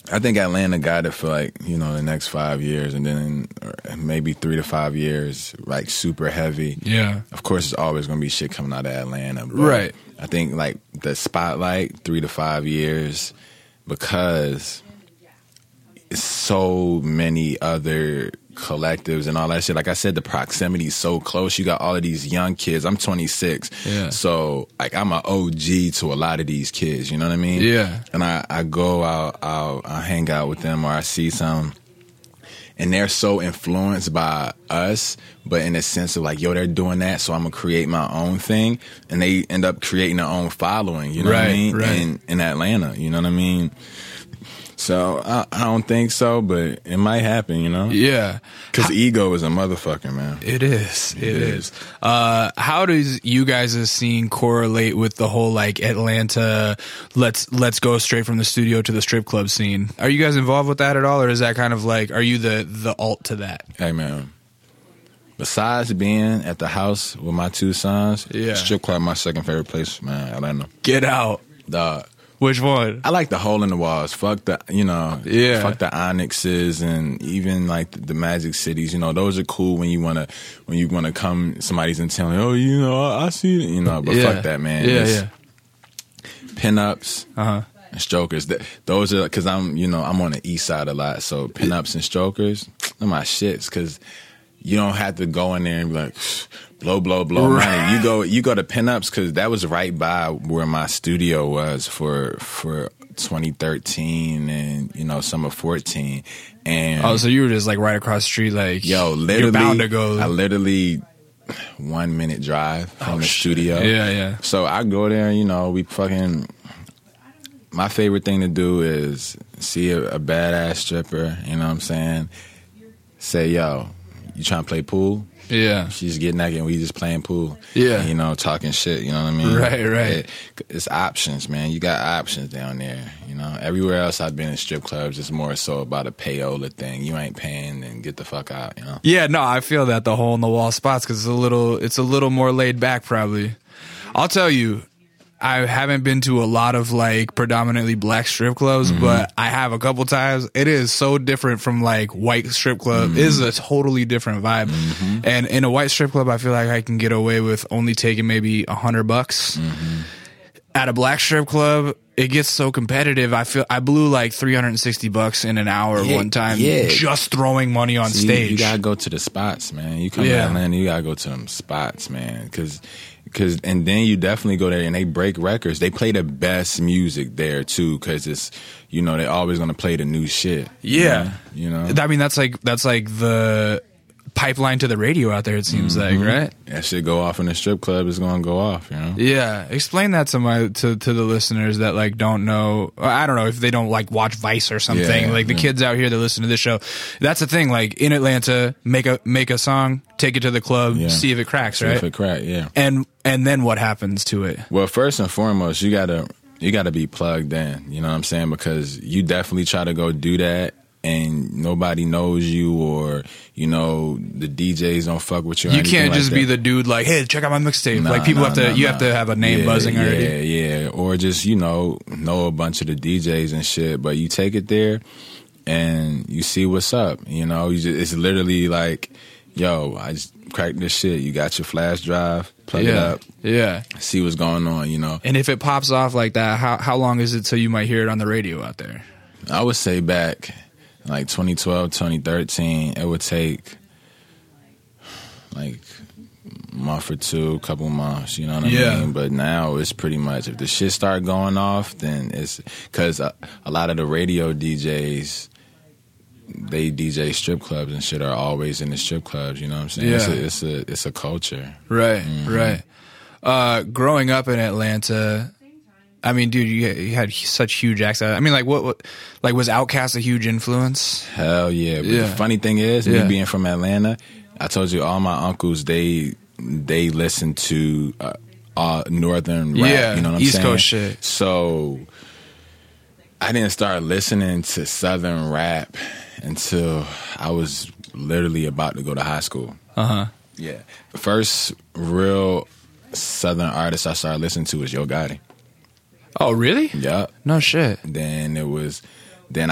I think Atlanta got it for like, you know, the next 5 years, and then maybe 3 to 5 years, like super heavy. Yeah. Of course, there's always going to be shit coming out of Atlanta. But Right. I think like the spotlight, 3 to 5 years, because it's so many other collectives and all that shit. Like I said, the proximity is so close. You got all of these young kids. I'm 26. Yeah. So like I'm an OG to a lot of these kids, you know what I mean? Yeah. And I go out, I hang out with them, or I see some, and they're so influenced by us, but in a sense of like, yo, they're doing that, so I'm gonna create my own thing, and they end up creating their own following, you know what I mean? Right. In Atlanta, you know what I mean? So I don't think so, but it might happen, you know? Yeah. Because ego is a motherfucker, man. It is. It is. How does you guys' scene correlate with the whole like Atlanta, let's go straight from the studio to the strip club scene? Are you guys involved with that at all, or is that kind of like, are you the alt to that? Hey, man. Besides being at the house with my two sons, Yeah. strip club my second favorite place, man, Atlanta. Get out. Dog. Which one? I like the hole in the walls. Fuck the, you know, Yeah. fuck the Onyxes and even like the Magic Cities. You know, those are cool when you wanna come. Somebody's in town. Like, oh, you know, I see it. You know, but Yeah. fuck that, man. Yeah, It's yeah. Pinups, Uh-huh. and strokers. Those are because I'm on the east side a lot. So pinups and strokers, they're my shits because you don't have to go in there and be like blow Right. money. You go to pinups because that was right by where my studio was for 2013 and you know some of 14. And Oh, so you were just like right across the street, like yo, literally, you're bound to go. I literally 1 minute drive from the studio. Yeah, yeah. So I go there, you know, we fucking. My favorite thing to do is see a badass stripper, you know what I'm saying? Say, yo, you trying to play pool? Yeah. She's getting naked and we just playing pool. Yeah. You know, talking shit, you know what I mean? Right. It's options, man. You got options down there, you know? Everywhere else I've been in strip clubs, it's more so about a payola thing. You ain't paying, then get the fuck out, you know? Yeah, no, I feel that the hole in the wall spots because it's a little more laid back probably. I'll tell you, I haven't been to a lot of like predominantly black strip clubs, but I have a couple times. It is so different from like white strip club. It is a totally different vibe. And in a white strip club, I feel like I can get away with only taking maybe $100. At a black strip club, it gets so competitive. I blew like $360 in an hour one time just throwing money on stage. You gotta go to the spots, man. You come to Atlanta, you gotta go to them spots, man. And then you definitely go there and they break records. They play the best music there too, because it's, you know, they're always gonna play the new shit. Yeah, you know. I mean, that's like the pipeline to the radio out there. It seems like, right? That shit go off in the strip club. It's gonna go off, you know. Yeah, explain that to the listeners that like don't know. I don't know if they don't like watch Vice or something. Yeah, like the kids out here that listen to this show. That's the thing. Like in Atlanta, make a song, take it to the club, see if it cracks, right? If it crack, yeah. And then what happens to it? Well, first and foremost, you gotta be plugged in. You know what I'm saying? Because you definitely try to go do that, and nobody knows you, or you know the DJs don't fuck with you. You can't just be the dude like, hey, check out my mixtape. Like people have to have a name buzzing already. Yeah, or just know a bunch of the DJs and shit. But you take it there, and you see what's up. You know, it's literally like, yo, I just cracked this shit. You got your flash drive, plug it up, see what's going on. You know, and if it pops off like that, how long is it till you might hear it on the radio out there? I would say back like 2012, 2013, it would take like a month or two, a couple months, you know what I mean? But now it's pretty much, if the shit start going off, then it's, because a lot of the radio DJs, they DJ strip clubs and shit, are always in the strip clubs, you know what I'm saying? Yeah. It's a culture. Right, right. Growing up in Atlanta, I mean, dude, you had such huge acts. I mean, like, what like, was Outkast a huge influence? Hell yeah. But the funny thing is, me being from Atlanta, I told you all my uncles, they listen to northern rap, you know what I'm East saying? Coast shit. So I didn't start listening to southern rap until I was literally about to go to high school. Yeah. The first real southern artist I started listening to was Yo Gotti. Oh, really? Yup. No shit. Then it was Then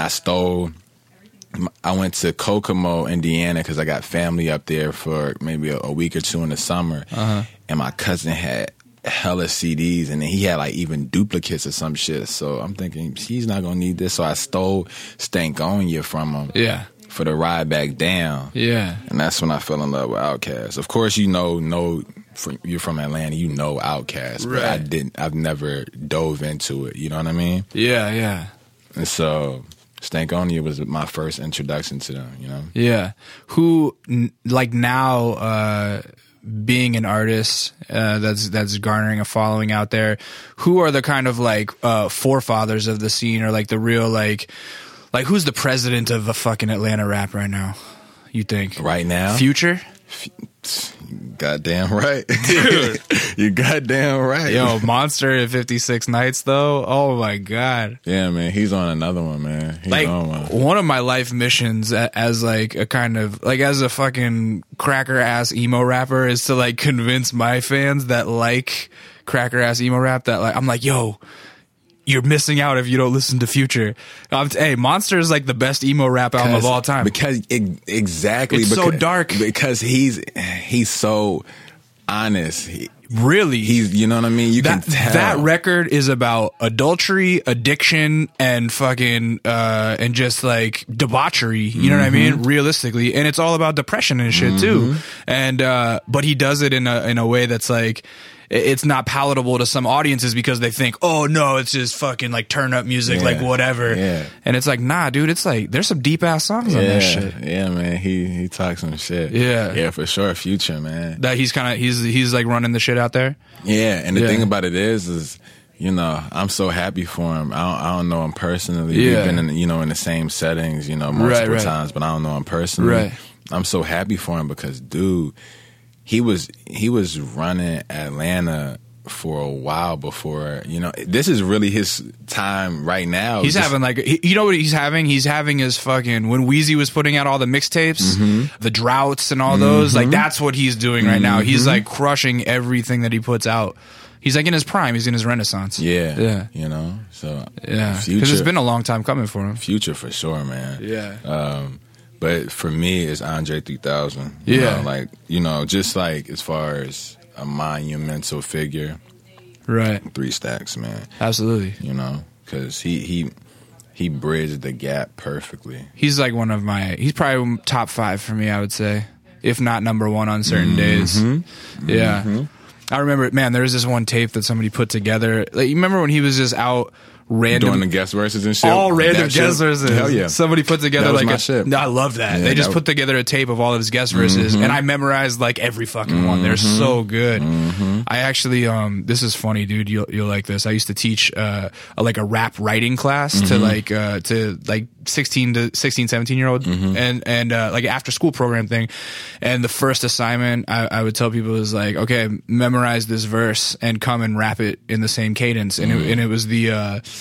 I went to Kokomo, Indiana, because I got family up there for maybe a week or two in the summer. And my cousin had hella CDs, and then he had like even duplicates or some shit. So I'm thinking, he's not going to need this. So I stole Stankonia from him. Yeah. For the ride back down. Yeah. And that's when I fell in love with Outkast. Of course, you're from Atlanta, you know Outkast. Right. But I've never dove into it. You know what I mean? Yeah, yeah. And so Stankonia was my first introduction to them, you know? Yeah. Who, like now, being an artist that's garnering a following out there, who are the kind of like forefathers of the scene, or like the real like who's the president of the fucking Atlanta rap right now, you think? Right now? Future? Goddamn right. Dude. You're goddamn right. Yo, Monster at 56 Nights, though. Oh, my God. Yeah, man. He's on another one, man. He's like, on one of my life missions as like a kind of, like as a fucking cracker-ass emo rapper is to like convince my fans that like cracker-ass emo rap that like, I'm like, yo, you're missing out if you don't listen to Future. Hey, Monster is like the best emo rap album of all time. Because exactly, it's so dark. Because he's so honest. Really, he's, you know what I mean. You can tell that record is about adultery, addiction, and fucking and just like debauchery. You know what I mean? Realistically, and it's all about depression and shit too. And but he does it in a way that's like, it's not palatable to some audiences because they think, oh no, it's just fucking like turn up music, like whatever. Yeah. And it's like, nah, dude, it's like there's some deep ass songs on that shit. Yeah, man, he talks some shit. Yeah, for sure. Future, man. That he's like running the shit out there. Yeah, and the thing about it is, you know, I'm so happy for him. I don't know him personally. We've been in, in the same settings, multiple times, but I don't know him personally. Right. I'm so happy for him because, dude, he was running Atlanta for a while before, this is really his time right now. He's having like, you know what he's having? He's having his fucking, when Weezy was putting out all the mixtapes, the droughts and all those, like that's what he's doing right now. He's like crushing everything that he puts out. He's like in his prime. He's in his renaissance. Yeah. So yeah, because it's been a long time coming for him. Future for sure, man. Yeah. But for me, it's Andre 3000. Just like as far as a monumental figure. Right. 3 Stacks, man. Absolutely. Because he bridged the gap perfectly. He's like he's probably top 5 for me, I would say. If not number 1 on certain days. Yeah. I remember, man, there was this one tape that somebody put together. Like, you remember when he was just out random doing the guest verses and shit? All random guest verses. Hell yeah. Somebody put together like a shit. I love that. They just put together a tape of all of his guest verses, and I memorized like every fucking one. They're so good. I actually this is funny, dude. You'll like this. I used to teach a rap writing class to like 16 to 17-year-old and like after school program thing. And the first assignment I would tell people is like, okay, memorize this verse and come and rap it in the same cadence. And it was the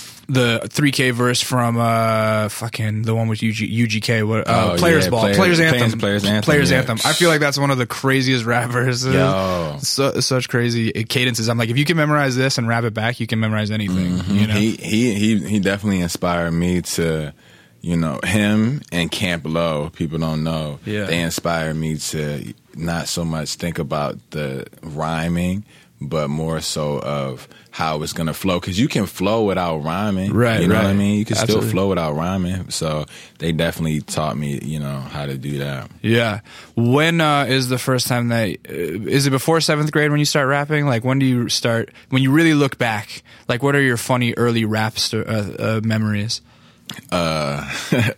3K verse from fucking the one with UGK, Players Ball, Players Anthem. I feel like that's one of the craziest rap verses. Such crazy cadences. I'm like, if you can memorize this and rap it back, you can memorize anything. He definitely inspired me to, him and Camp Lo. People don't know. Yeah. They inspired me to not so much think about the rhyming, but more so of how it's going to flow. Because you can flow without rhyming. Right, You know what I mean? You can still flow without rhyming. So they definitely taught me, how to do that. Yeah. When is the first time is it before 7th grade when you start rapping? Like, when do you start, when you really look back, like, what are your funny early rap memories? I've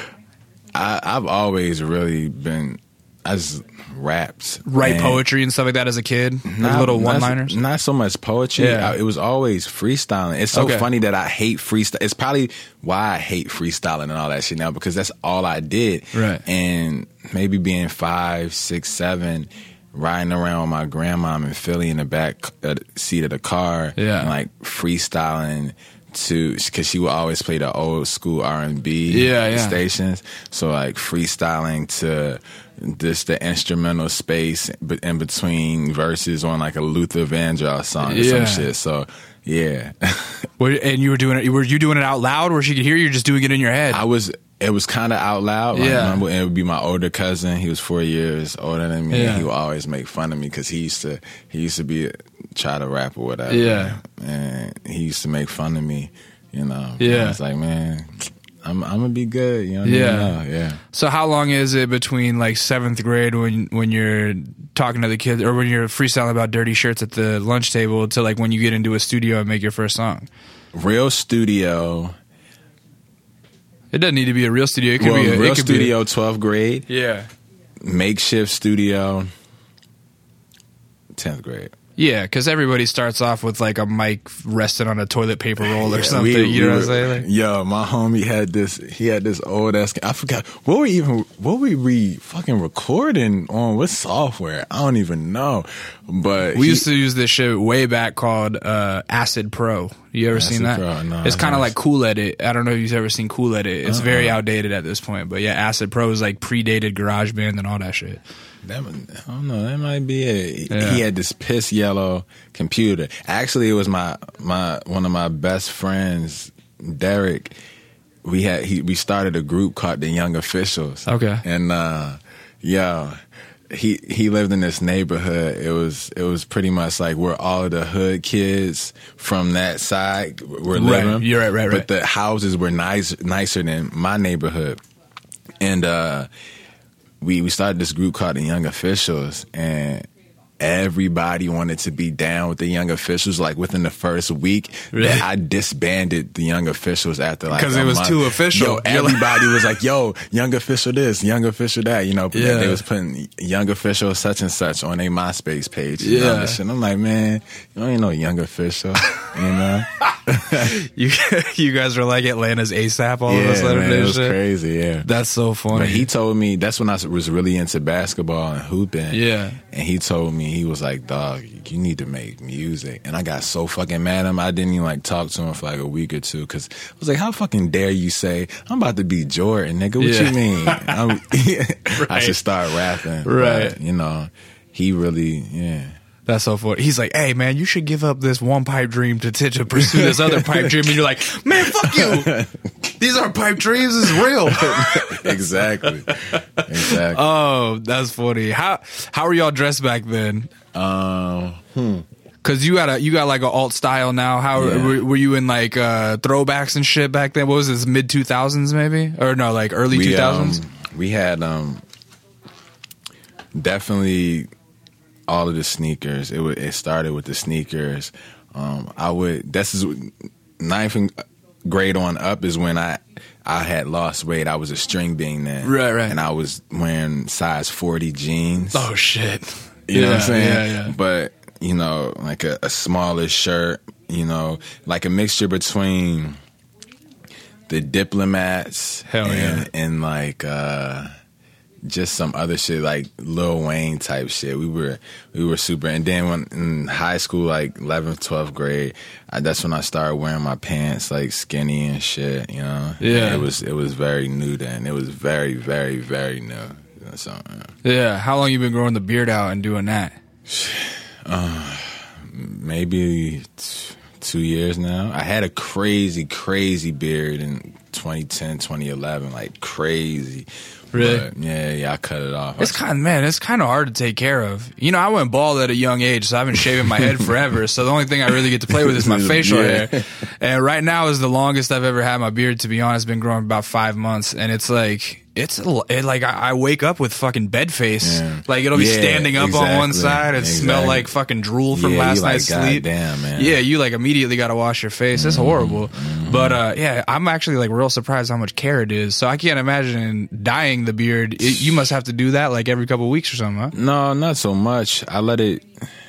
always really been... I just rapped. Write poetry and stuff like that as a kid? Little one-liners? Not so much poetry. Yeah. It was always freestyling. It's so funny that I hate freestyle. It's probably why I hate freestyling and all that shit now, because that's all I did. Right. And maybe being 5, 6, 7, riding around with my grandma in Philly in the back seat of the car, and like freestyling because she would always play the old school R&B stations. So like freestyling to just the instrumental space in between verses on like a Luther Vandross song or some shit. So yeah. And you were doing it. Were you doing it out loud where she could hear you? Or just doing it in your head? It was kind of out loud. Like, remember, it would be my older cousin. He was 4 years older than me. And he would always make fun of me because he used to try to rap or whatever. Yeah, and he used to make fun of me. You know. Yeah, I was like, man, I'm gonna be good. You know. Yeah. So how long is it between like 7th grade when you're talking to the kids, or when you're freestyling about dirty shirts at the lunch table, to like when you get into a studio and make your first song? Real studio. It doesn't need to be a real studio. It could be a real studio. 12th grade. Yeah. Makeshift studio. 10th grade. Yeah, because everybody starts off with like a mic resting on a toilet paper roll or something. You know what I'm saying? Like, yo, my homie had this. He had this old ass. I forgot what we fucking recording on. What software? I don't even know. But we used to use this shit way back called Acid Pro. You ever seen that? Pro, no, it's kind of like Cool Edit. I don't know if you've ever seen Cool Edit. It's very outdated at this point. But yeah, Acid Pro is like predated GarageBand and all that shit. I don't know. That might be it. Yeah. He had this piss yellow computer. Actually, it was one of my best friends, Derek. We started a group called the Young Officials. Okay. And he lived in this neighborhood. It was pretty much like where all of the hood kids from that side were living. You're right. But the houses were nicer than my neighborhood. And we started this group called the Young Officials, and everybody wanted to be down with the Young Officials. Like within the first week, that I disbanded the Young Officials after like, because it was too official. Yo, everybody was like, "Yo, Young Official this, Young Official that." You know, they was putting Young Official such and such on their MySpace page. You know, this shit. I'm like, man, you ain't no Young Official. You know, you guys were like Atlanta's ASAP all of a sudden. Man, it was crazy. Yeah, that's so funny. But he told me that's when I was really into basketball and hooping. Yeah, and he told me, he was like, dog, you need to make music. And I got so fucking mad at him. I didn't even like talk to him for like a week or two, because I was like, how fucking dare you say I'm about to be Jordan, nigga? What you mean? Right. I should start rapping. Right. But, you know, he really, That's so funny. He's like, hey, man, you should give up this one pipe dream to pursue this other pipe dream. And you're like, man, fuck you. These aren't pipe dreams. This is real. Exactly. Oh, that's funny. How were y'all dressed back then? Because you got like an alt style now. How were you in like throwbacks and shit back then? What was this, mid 2000s maybe, or no, like early 2000s? We had definitely all of the sneakers. It started with the sneakers. This is 9th grade on up is when I had lost weight. I was a string bean then. Right. And I was wearing size 40 jeans. Oh shit. You know what I'm saying? Yeah. But, you know, like a smaller shirt, you know, like a mixture between the Diplomats and like just some other shit, like Lil Wayne type shit. We were super. And then when in high school, like 11th, 12th grade, that's when I started wearing my pants like skinny and shit, you know? Yeah. And it was very new then. It was very, very, very new. So, yeah. How long you been growing the beard out and doing that? Maybe 2 years now. I had a crazy, crazy beard in 2010, 2011, like crazy. Really? But yeah, I cut it off. It's kind of hard to take care of. You know, I went bald at a young age, so I've been shaving my head forever. So the only thing I really get to play with is my facial hair. And right now is the longest I've ever had my beard, to be honest. Been growing about 5 months, and it's like I wake up with fucking bed face. Yeah. Like it'll be standing up on one side and smell like fucking drool from last night's sleep. Damn, man. Yeah, you like immediately got to wash your face. It's horrible. But I'm actually like real surprised how much care it is. So I can't imagine dyeing the beard. You must have to do that like every couple of weeks or something, huh? No, not so much. I let it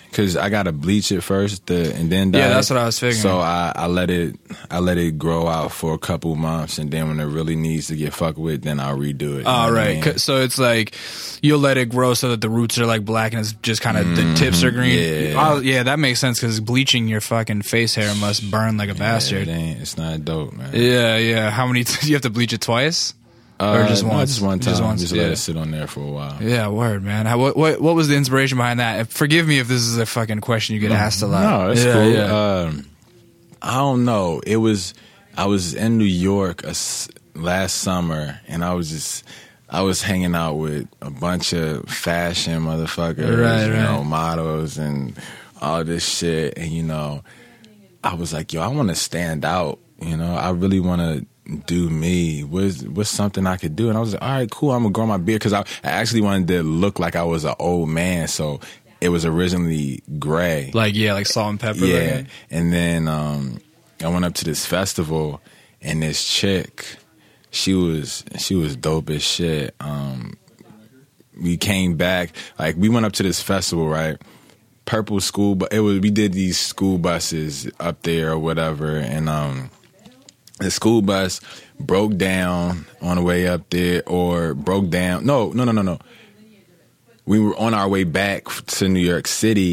because I gotta bleach it first, and then dye. Yeah, that's what I was figuring. So I let it grow out for a couple months, and then when it really needs to get fucked with, then I'll redo it. Oh, right. I mean? So it's like you'll let it grow so that the roots are like black and it's just kind of the tips are green. Yeah, that makes sense because bleaching your fucking face hair must burn like a bastard. It's not dope, man. Yeah. How many? You have to bleach it twice? Or just once? No, just one time. Just once. Just let it sit on there for a while. Yeah, word, man. What was the inspiration behind that? Forgive me if this is a fucking question you get asked a lot. No, it's cool. Yeah. I don't know. I was in New York last summer, and I was hanging out with a bunch of fashion motherfuckers, you know, models and all this shit. And, I was like, yo, I want to stand out. I really want to do me. What's something I could do? And I was like, all right, cool, I'm gonna grow my beard, because I actually wanted to look like I was an old man, so it was originally gray, like salt and pepper. And then I went up to this festival, and this chick, she was dope as shit. We came back, like, we went up to this festival, right? Purple school, but we did these school buses up there or whatever, and the school bus broke down on the way up there, or broke down. No. We were on our way back to New York City.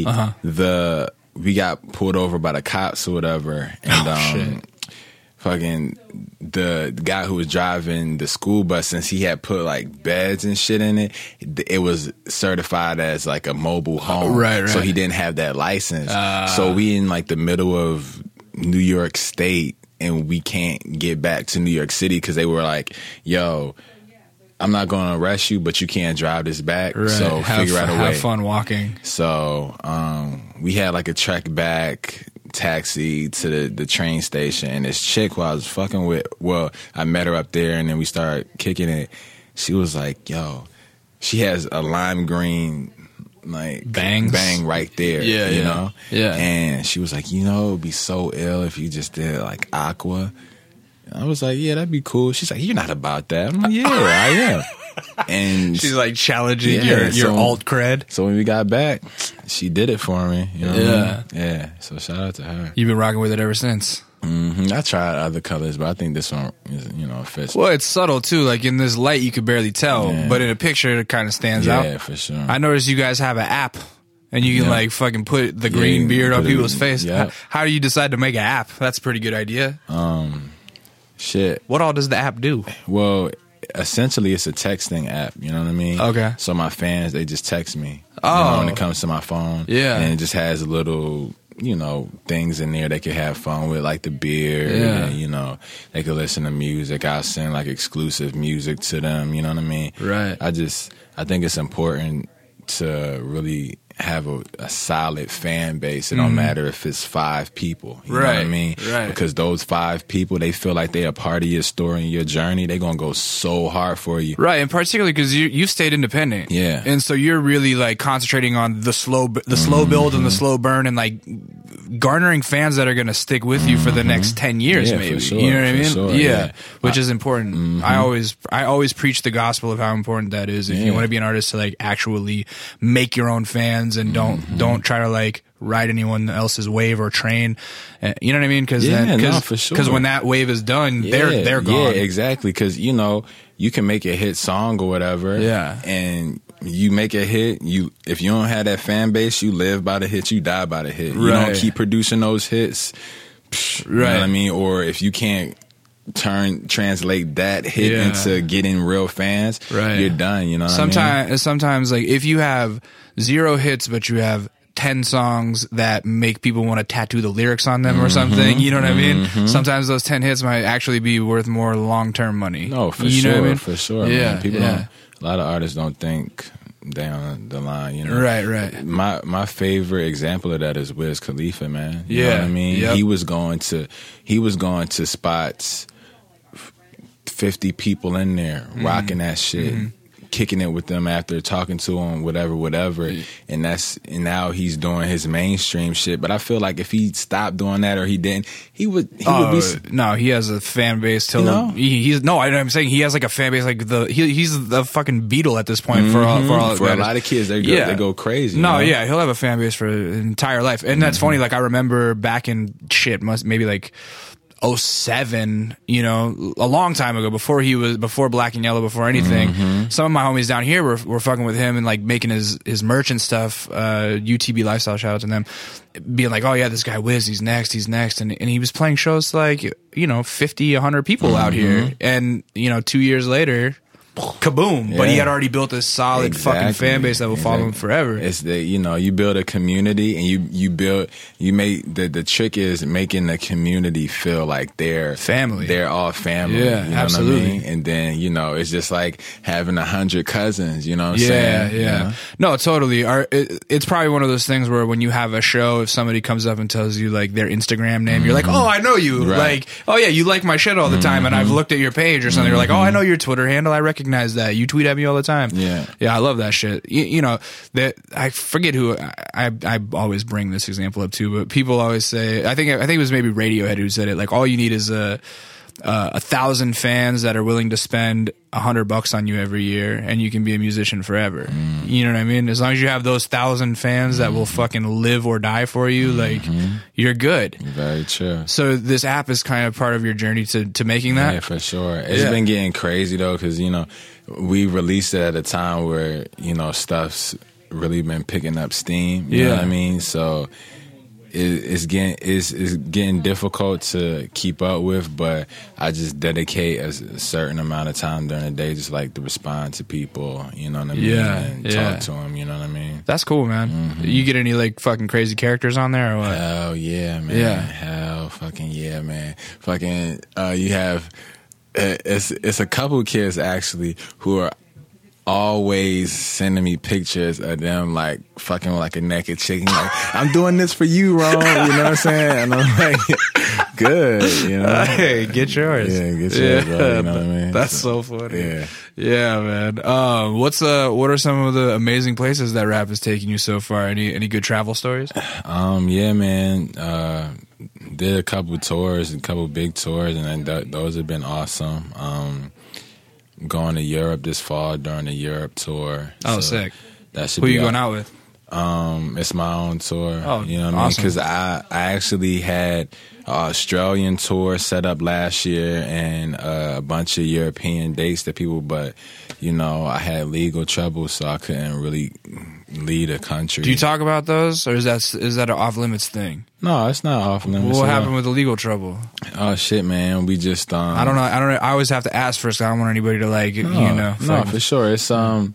We got pulled over by the cops or whatever, and fucking the guy who was driving the school bus, since he had put like beds and shit in it, it was certified as like a mobile home. Right. So he didn't have that license. So we in like the middle of New York State, and we can't get back to New York City because they were like, yo, I'm not going to arrest you, but you can't drive this back. Right. So figure out a way. Have fun walking. So we had like a trek back taxi to the train station, and this chick who I was fucking with, well, I met her up there, and then we started kicking it. She was like, yo, she has a lime green like bang right there, you know? Yeah. And she was like, it would be so ill if you just did like Aqua. And I was like, yeah, that'd be cool. She's like, you're not about that. I'm like, yeah, I am. And she's like challenging your alt cred. So when we got back, she did it for me. You know what I mean? Yeah. So shout out to her. You've been rocking with it ever since. I tried other colors, but I think this one is, fits. Well, it's subtle too. Like in this light, you could barely tell, but in a picture, it kind of stands out. Yeah, for sure. I noticed you guys have an app, and you can like fucking put the green beard on people's face. Yep. How do you decide to make an app? That's a pretty good idea. Shit. What all does the app do? Well, essentially, it's a texting app. You know what I mean? Okay. So my fans, they just text me. When it comes to my phone. Yeah. And it just has a little, things in there they could have fun with, like the beer. Yeah. And, they could listen to music. I'll send like exclusive music to them. You know what I mean? Right. I think it's important to really have a solid fan base. It don't matter if it's 5 people. You know what I mean? Right. Because those 5 people, they feel like they're a part of your story and your journey. They're going to go so hard for you. Right. And particularly because you've stayed independent. Yeah. And so you're really like concentrating on the slow build and the slow burn, and like garnering fans that are going to stick with you for the next 10 years, maybe. For sure, you know what I mean? Sure, yeah. Which is important. I always preach the gospel of how important that is. If you want to be an artist, to like actually make your own fans, and don't try to like ride anyone else's wave or train. You know what I mean? Because when that wave is done, they're gone. Yeah, exactly. Because you can make a hit song or whatever. Yeah. And you make a hit. If you don't have that fan base, you live by the hit. You die by the hit. You don't keep producing those hits. You know what I mean? Or if you can't translate that hit into getting real fans, you're done. You know what I mean? Sometimes like if you have 0 hits, but you have 10 songs that make people want to tattoo the lyrics on them or something, you know what I mean? Sometimes those 10 hits might actually be worth more long-term money. No, for sure, know what I mean? For sure. Yeah, man. People don't. A lot of artists don't think down the line, Right. My favorite example of that is Wiz Khalifa, man. You know what I mean? Yep. He was going to spots, 50 people in there, rocking that shit. kicking it with them after talking to him, whatever. And now he's doing his mainstream shit. But I feel like if he stopped doing that or he didn't, he would be. No, he has a fan base till I'm saying he has like a fan base like he's the fucking Beatle at this point for a lot of kids. They go crazy. No, yeah, he'll have a fan base for an entire life, and that's funny. Like I remember back in maybe like 07, you know, a long time ago, before Black and Yellow, before anything. Some of my homies down here were fucking with him and like making his merch and stuff. UTB Lifestyle, shout out to them, being like, oh yeah, this guy Wiz, he's next, and he was playing shows to like, you know, 50, 100 people out here, and you know, 2 years later, kaboom! Yeah. But he had already built a solid fucking fan base that will follow him forever. It's you build a community, and you make the trick is making the community feel like they're family. They're all family. Yeah, you know absolutely. What I mean? And then it's just like having 100 cousins. You know what I'm saying? Yeah. You know? No, totally. It's probably one of those things where when you have a show, if somebody comes up and tells you like their Instagram name, you're like, oh, I know you. Right. Like, oh yeah, you like my shit all the time, and I've looked at your page or something. You're like, oh, I know your Twitter handle. I recognize that. You tweet at me all the time. Yeah, I love that shit. You know, that I forget who I always bring this example up to, but people always say, I think it was maybe Radiohead who said it, like, all you need is a 1,000 fans that are willing to spend $100 on you every year, and you can be a musician forever. You know what I mean? As long as you have those 1,000 fans that will fucking live or die for you, like, you're good. Very true. So this app is kind of part of your journey to making that? Yeah, for sure. It's been getting crazy though, because we released it at a time where stuff's really been picking up steam. You know what I mean? So it's getting difficult to keep up with, but I just dedicate a certain amount of time during the day just like to respond to people, you know what I mean? And talk to them, you know what I mean? That's cool, man. You get any like fucking crazy characters on there or what? Hell yeah, man. Yeah. Hell fucking yeah, man. Fucking you have it's a couple kids actually who are always sending me pictures of them like fucking like a naked chicken. Like, I'm doing this for you, Ron. You know what I'm saying? And I'm like, good. You know? Hey, get yours. Yeah, get yours. Bro, you know what I mean? That's so funny. Yeah, man. What are some of the amazing places that rap has taken you so far? Any good travel stories? Yeah, man. Did a couple tours, a couple big tours, and those have been awesome. Going to Europe this fall during the Europe tour. Oh, so sick. That should Who you going out with? It's my own tour. Oh, you know what I mean? Because I actually had an Australian tour set up last year and a bunch of European dates that people, but I had legal trouble, so I couldn't really lead a country. Do you talk about those, or is that an off limits thing? No, it's not off limits. What happened with the legal trouble? Oh shit, man! We just I don't know. I always have to ask first. I don't want anybody to No, for sure. It's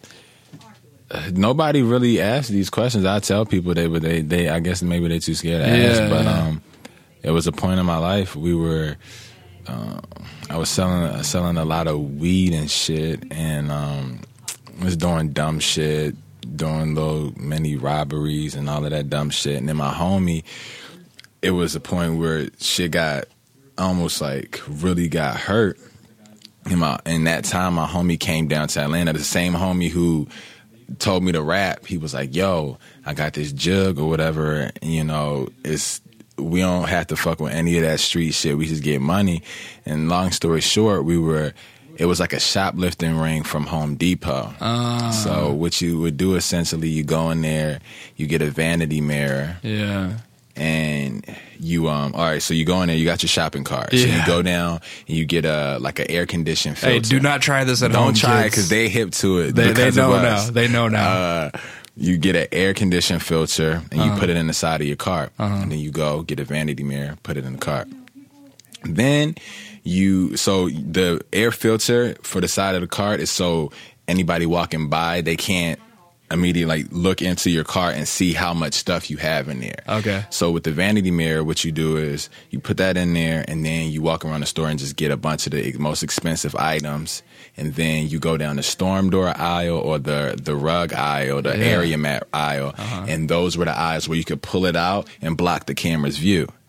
nobody really asks these questions. I tell people they I guess maybe they're too scared to ask. But it was a point in my life. We were I was selling a lot of weed and shit, and was doing dumb shit, doing little many robberies and all of that dumb shit. And then my homie, it was a point where shit got almost like really got hurt. In that time, my homie came down to Atlanta. The same homie who told me to rap, he was like, yo, I got this jug or whatever, we don't have to fuck with any of that street shit. We just get money. And long story short, it was like a shoplifting ring from Home Depot. So what you would do essentially, you go in there, you get a vanity mirror. Yeah. And you all right, so you go in there, you got your shopping cart. So you go down and you get like an air conditioned filter. Hey, do not try this at home. Don't try it because they hip to it. They know now. They know now. You get an air conditioned filter and you put it in the side of your cart. And then you go get a vanity mirror, put it in the cart. Then so the air filter for the side of the cart is so anybody walking by, they can't immediately look into your cart and see how much stuff you have in there. Okay. So with the vanity mirror, what you do is you put that in there, and then you walk around the store and just get a bunch of the most expensive items, and then you go down the storm door aisle or the rug aisle, the area mat aisle, and those were the aisles where you could pull it out and block the camera's view.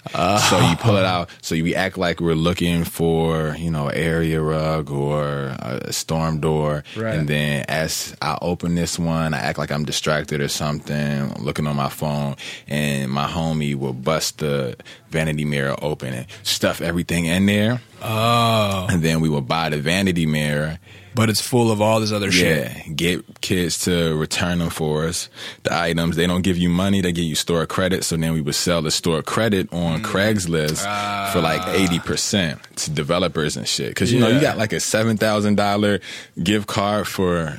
So you pull it out. So we act like we're looking for, you know, area rug or a storm door. Right. And then as I open this one, I act like I'm distracted or something, looking on my phone, and my homie will bust the vanity mirror open and stuff everything in there. Oh. And then we will buy the vanity mirror. But it's full of all this other shit. Yeah, get kids to return them for us. The items, they don't give you money, they give you store credit. So then we would sell the store credit on Craigslist for like 80% to developers and shit. Because, you know, you got like a $7,000 gift card for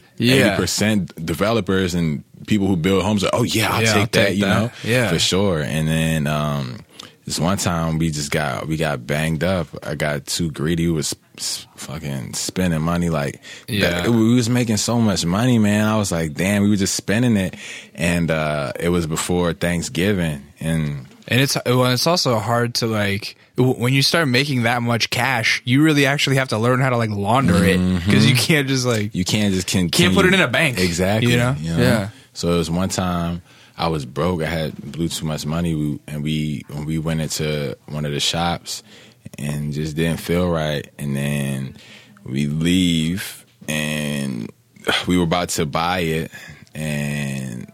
80% developers and people who build homes. Are, oh, yeah, I'll take that, you know, for sure. And then this one time we got banged up. I got too greedy. Was fucking spending money like that. We was making so much money, man. I was like, damn, we were just spending it, and it was before Thanksgiving, and it's also hard to like when you start making that much cash, you really actually have to learn how to like launder it because you can't just like can't put it in a bank, exactly, you know? Yeah. So it was one time I was broke. I blew too much money, and we went into one of the shops and just didn't feel right. And then we leave, and we were about to buy it, and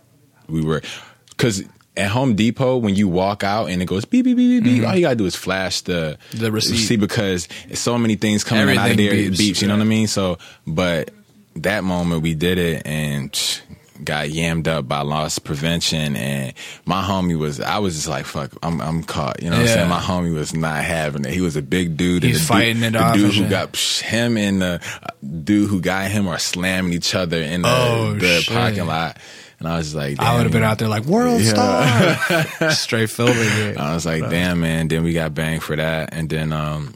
because at Home Depot, when you walk out and it goes beep, beep, beep, beep, all you gotta do is flash the receipt because so many things coming out of there, it beeps, you know what I mean? So, but that moment we did it, and got yammed up by loss prevention, and my homie I was just like, fuck, I'm caught, you know what I'm saying? My homie was not having it. He was a big dude. He's fighting it off. The dude who got him and the dude who got him are slamming each other in the parking lot. And I was just like, damn, I would have been out there like, world star. Straight filming it. I was like, damn, man. Then we got banged for that. And then,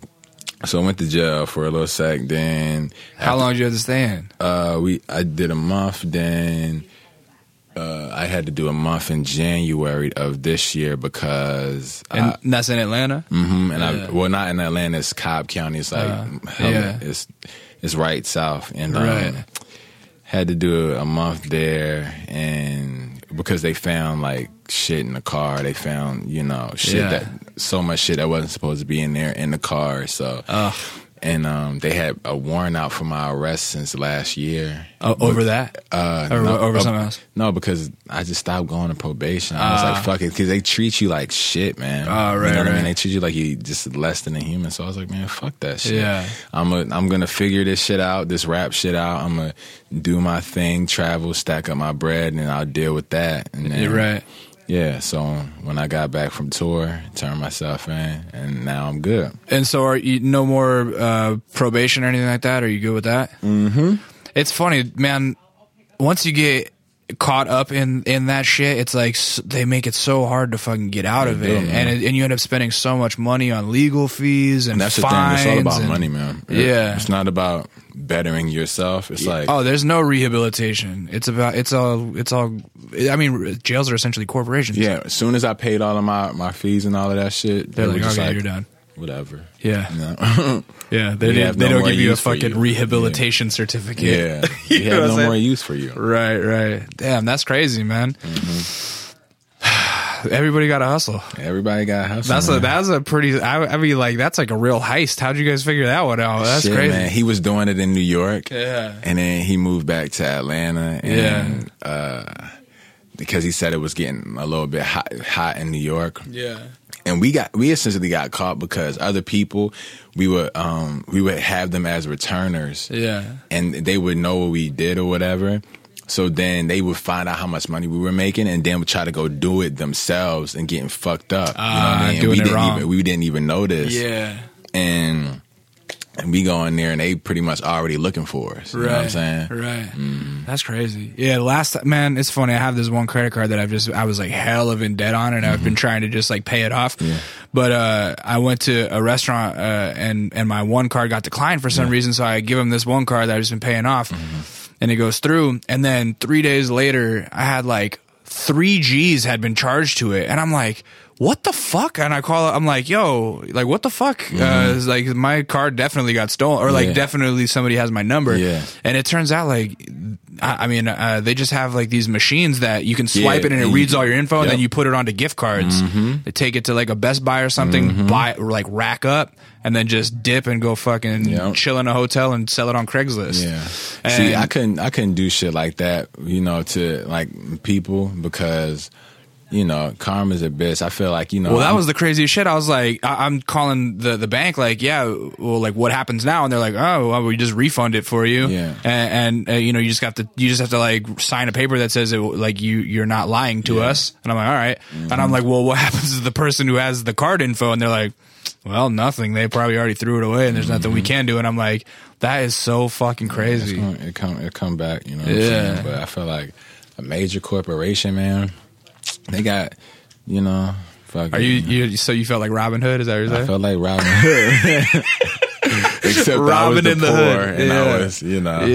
so I went to jail for a little sec. Then how long did you have to stay in? I did a month. Then I had to do a month in January of this year because and that's in Atlanta. Mm-hmm. And not in Atlanta. It's Cobb County. It's like it's right south. And had to do a month there, and because they found like shit in the car, they found so much shit that wasn't supposed to be in there in the car. So, and they had a warrant out for my arrest since last year. Over that? Over something else? No, because I just stopped going to probation. I was like, fuck it, because they treat you like shit, man. Oh, right, you know what I mean? They treat you like you just less than a human. So I was like, man, fuck that shit. Yeah. I'm gonna figure this shit out, this rap shit out. I'm gonna do my thing, travel, stack up my bread, and I'll deal with that. And then, you're right. Yeah, so when I got back from tour, turned myself in, and now I'm good. And so are you no more probation or anything like that? Are you good with that? Mm-hmm. It's funny, man. Once you get caught up in that shit, it's like they make it so hard to fucking get out of it, and you end up spending so much money on legal fees and that's fines. The thing. It's all about money, man. Yeah, it's not about bettering yourself. It's like, there's no rehabilitation. It's all. I mean, jails are essentially corporations. Yeah. As soon as I paid all of my fees and all of that shit, they're like, okay, you're done. Whatever. Yeah. You know? Yeah. They don't give you a fucking rehabilitation certificate. Yeah. We have no more use for you. Right. Damn, that's crazy, man. Mm-hmm. Everybody got to hustle. Everybody got to hustle. That's a pretty. I mean, like that's like a real heist. How'd you guys figure that one out? That's crazy, man. He was doing it in New York. Yeah. And then he moved back to Atlanta. And, because he said it was getting a little bit hot in New York. Yeah. And we essentially got caught because other people, we would have them as returners. Yeah. And they would know what we did or whatever. So then they would find out how much money we were making, and then would try to go do it themselves and getting fucked up. You know what I mean? We didn't even notice. Yeah. And we go in there, and they pretty much already looking for us. You know what I'm saying? Right. That's crazy. Yeah, man, it's funny. I have this one credit card that I was like hell of in debt on, and I've been trying to just like pay it off. Yeah. But I went to a restaurant, and my one card got declined for some reason, so I give him this one card that I've just been paying off, and it goes through. And then 3 days later, I had like 3 G's had been charged to it, and I'm like, what the fuck? And I call it, I'm like, yo, like, what the fuck? It's like, my card definitely got stolen, or like, definitely somebody has my number. Yeah. And it turns out, like, I mean, they just have like these machines that you can swipe it and it reads all your info, and then you put it onto gift cards. They take it to like a Best Buy or something, buy like rack up, and then just dip and go fucking chill in a hotel and sell it on Craigslist. Yeah. And See, I couldn't do shit like that, you know, to like people, because, you know, karma's a bitch. I feel like, you know. Well, that was the craziest shit. I was like, I'm calling the bank, like, yeah, well, like, what happens now? And they're like, oh, well, we just refund it for you. Yeah. And you know, you just have to like sign a paper that says it, like you're not lying to us. And I'm like, all right. And I'm like, well, what happens to the person who has the card info? And they're like, well, nothing. They probably already threw it away, and there's nothing we can do. And I'm like, that is so fucking crazy. It come back, you know what I'm saying? But I feel like a major corporation, man, they got, you know, fucking. Are you so you felt like Robin Hood? Is that what you're saying? I felt like Robin Hood. Except Robin I was the in the poor, hood. and I was, you know.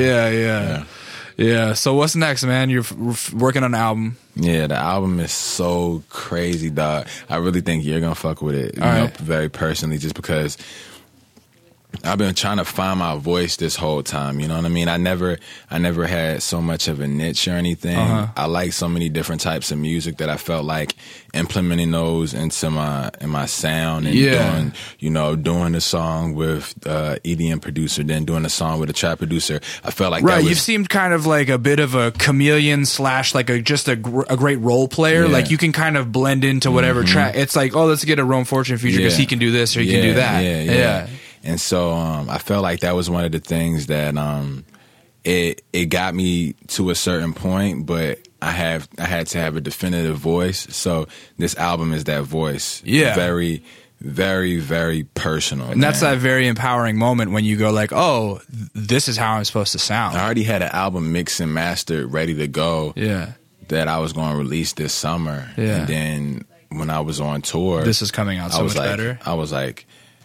Yeah. So what's next, man? You're working on an album. Yeah, the album is so crazy, dog. I really think you're gonna fuck with it, you know, very personally, just because I've been trying to find my voice this whole time. You know what I mean? I never had so much of a niche or anything. I like so many different types of music that I felt like implementing those into my sound, and doing the song with EDM producer, then doing the song with a trap producer. I felt like that was, you've seemed kind of like a bit of a chameleon / like a great role player. Yeah. Like you can kind of blend into whatever track. It's like, oh, let's get a Rome Fortune feature because he can do this or he can do that. Yeah. And so I felt like that was one of the things that it got me to a certain point, but I had to have a definitive voice. So this album is that voice. Yeah. Very, very, very personal. And that's that very empowering moment when you go like, oh, this is how I'm supposed to sound. I already had an album mixed and mastered, ready to go. Yeah. That I was going to release this summer. Yeah. And then when I was on tour, this is coming out so much better. I was like,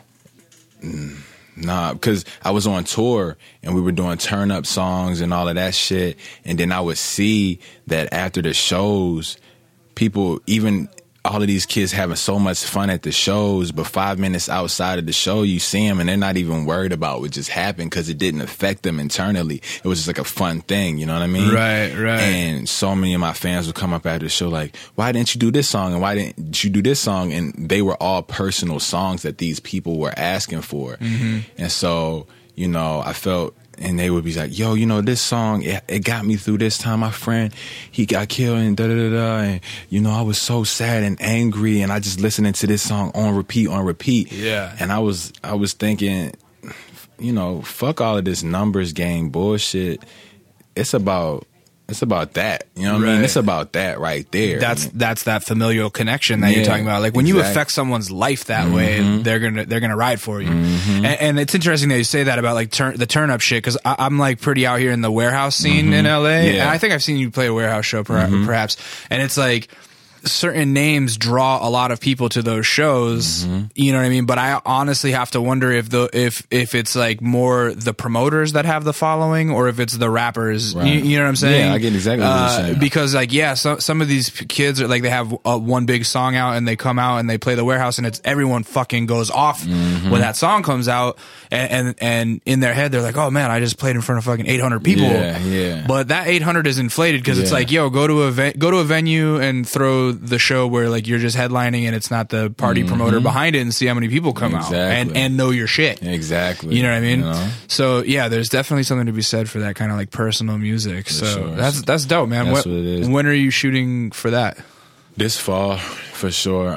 nah, because I was on tour and we were doing turn up songs and all of that shit. And then I would see that after the shows, people, even all of these kids having so much fun at the shows, but 5 minutes outside of the show, you see them and they're not even worried about what just happened because it didn't affect them internally. It was just like a fun thing, you know what I mean? Right. And so many of my fans would come up after the show like, why didn't you do this song? And why didn't you do this song? And they were all personal songs that these people were asking for. And so, you know, I felt, and they would be like, yo, you know, this song, it got me through this time. My friend, he got killed and da-da-da-da. And, you know, I was so sad and angry. And I just listening to this song on repeat. Yeah. And I was thinking, you know, fuck all of this numbers game bullshit. It's about that, you know what I mean? It's about that right there. That's that familial connection that you're talking about. Like when you affect someone's life that way, they're gonna ride for you. And it's interesting that you say that about like the turn up shit, because I'm like pretty out here in the warehouse scene in LA, and I think I've seen you play a warehouse show perhaps, and it's like certain names draw a lot of people to those shows, you know what I mean? But I honestly have to wonder if it's like more the promoters that have the following, or if it's the rappers. Right. You know what I'm saying? Yeah, I get exactly what you're saying. Because like, some of these kids are like, they have one big song out and they come out and they play the warehouse and it's everyone fucking goes off when that song comes out, and in their head they're like, oh man, I just played in front of fucking 800 people. Yeah. But that 800 is inflated because it's like, yo, go to a venue and throw the show where like you're just headlining and it's not the party promoter behind it, and see how many people come out and know your shit. Exactly. You know what I mean? You know? So yeah, there's definitely something to be said for that kind of like personal music. That's dope, man. That's what it is. When are you shooting for that? This fall, for sure.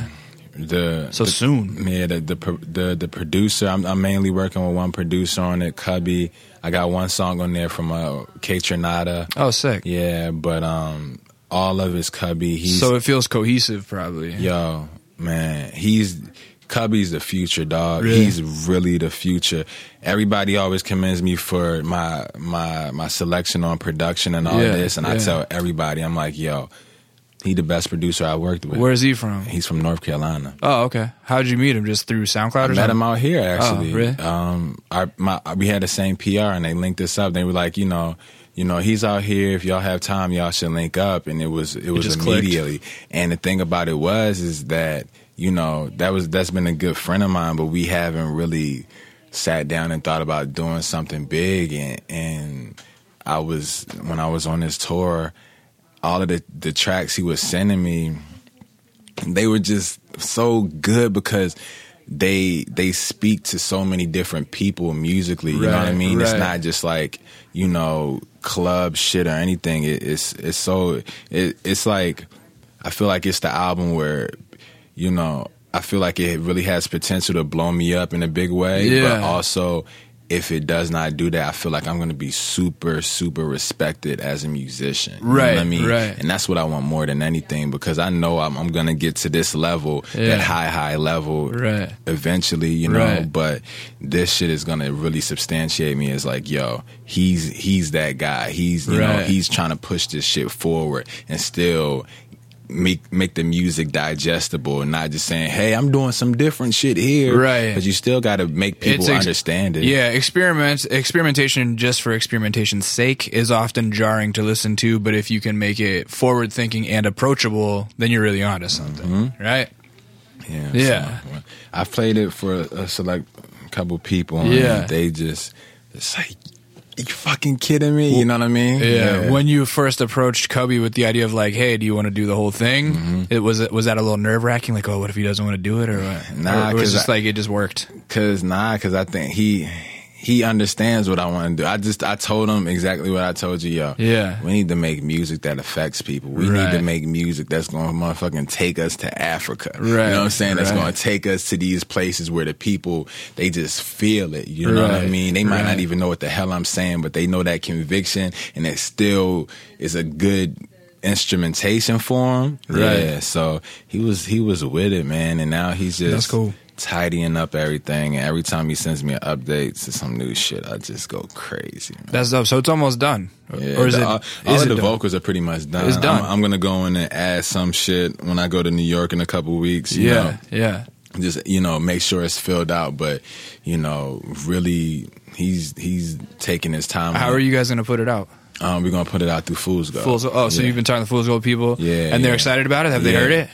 Soon. Yeah, the producer. I'm mainly working with one producer on it, Cubby. I got one song on there from K Trinata. Oh, sick. Yeah, but all of it's Cubby. So it feels cohesive, probably. Yo, man, Cubby's the future, dog. Really? He's really the future. Everybody always commends me for my selection on production and all of this, and I tell everybody, I'm like, yo, he the best producer I worked with. Where's he from? He's from North Carolina. Oh, okay. How'd you meet him? Just through SoundCloud or something? I met him out here, actually. Oh, really? We had the same PR, and they linked us up. They were like, you know, he's out here. If y'all have time, y'all should link up. And it was immediately. Clicked. And the thing about it is that, you know, that's been a good friend of mine, but we haven't really sat down and thought about doing something big. And when I was on this tour, all of the tracks he was sending me, they were just so good because they speak to so many different people musically. You know what I mean? Right. It's not just like, you know, club shit or anything. It's like, I feel like it's the album where, you know, I feel like it really has potential to blow me up in a big way. But also, if it does not do that, I feel like I'm going to be super, super respected as a musician. You know what I mean? Right. And that's what I want more than anything, because I know I'm going to get to this level, that high level eventually, you know, but this shit is going to really substantiate me as like, yo, he's that guy. He's, you know, he's trying to push this shit forward and still make the music digestible and not just saying, hey, I'm doing some different shit here. Right. Because you still got to make people understand it. Yeah, experimentation just for experimentation's sake is often jarring to listen to, but if you can make it forward-thinking and approachable, then you're really onto something, right? Yeah. So, I played it for a select couple people, and they just, it's like, you fucking kidding me? You know what I mean? Yeah. When you first approached Cubby with the idea of like, hey, do you want to do the whole thing? Was that a little nerve wracking? Like, oh, what if he doesn't want to do it, or what? Nah, or it was just like it just worked. Cause I think he understands what I want to do. I told him exactly what I told you, yo. Yeah. We need to make music that affects people. We need to make music that's going to motherfucking take us to Africa. You know what I'm saying? That's going to take us to these places where the people, they just feel it. You know what I mean? They might not even know what the hell I'm saying, but they know that conviction, and it still is a good instrumentation for him. Yeah. So he was with it, man, and now he's just That's cool. tidying up everything, and every time he sends me an update to some new shit, I just go crazy, man. That's dope. So it's almost done, or is it? All of the vocals are pretty much done. It's done. I'm gonna go in and add some shit when I go to New York in a couple weeks. You know? Just, you know, make sure it's filled out, but you know, really, he's taking his time. How are you guys gonna put it out? We're gonna put it out through Fool's Gold. So you've been talking to Fool's Gold people, and they're excited about it. Have they heard it?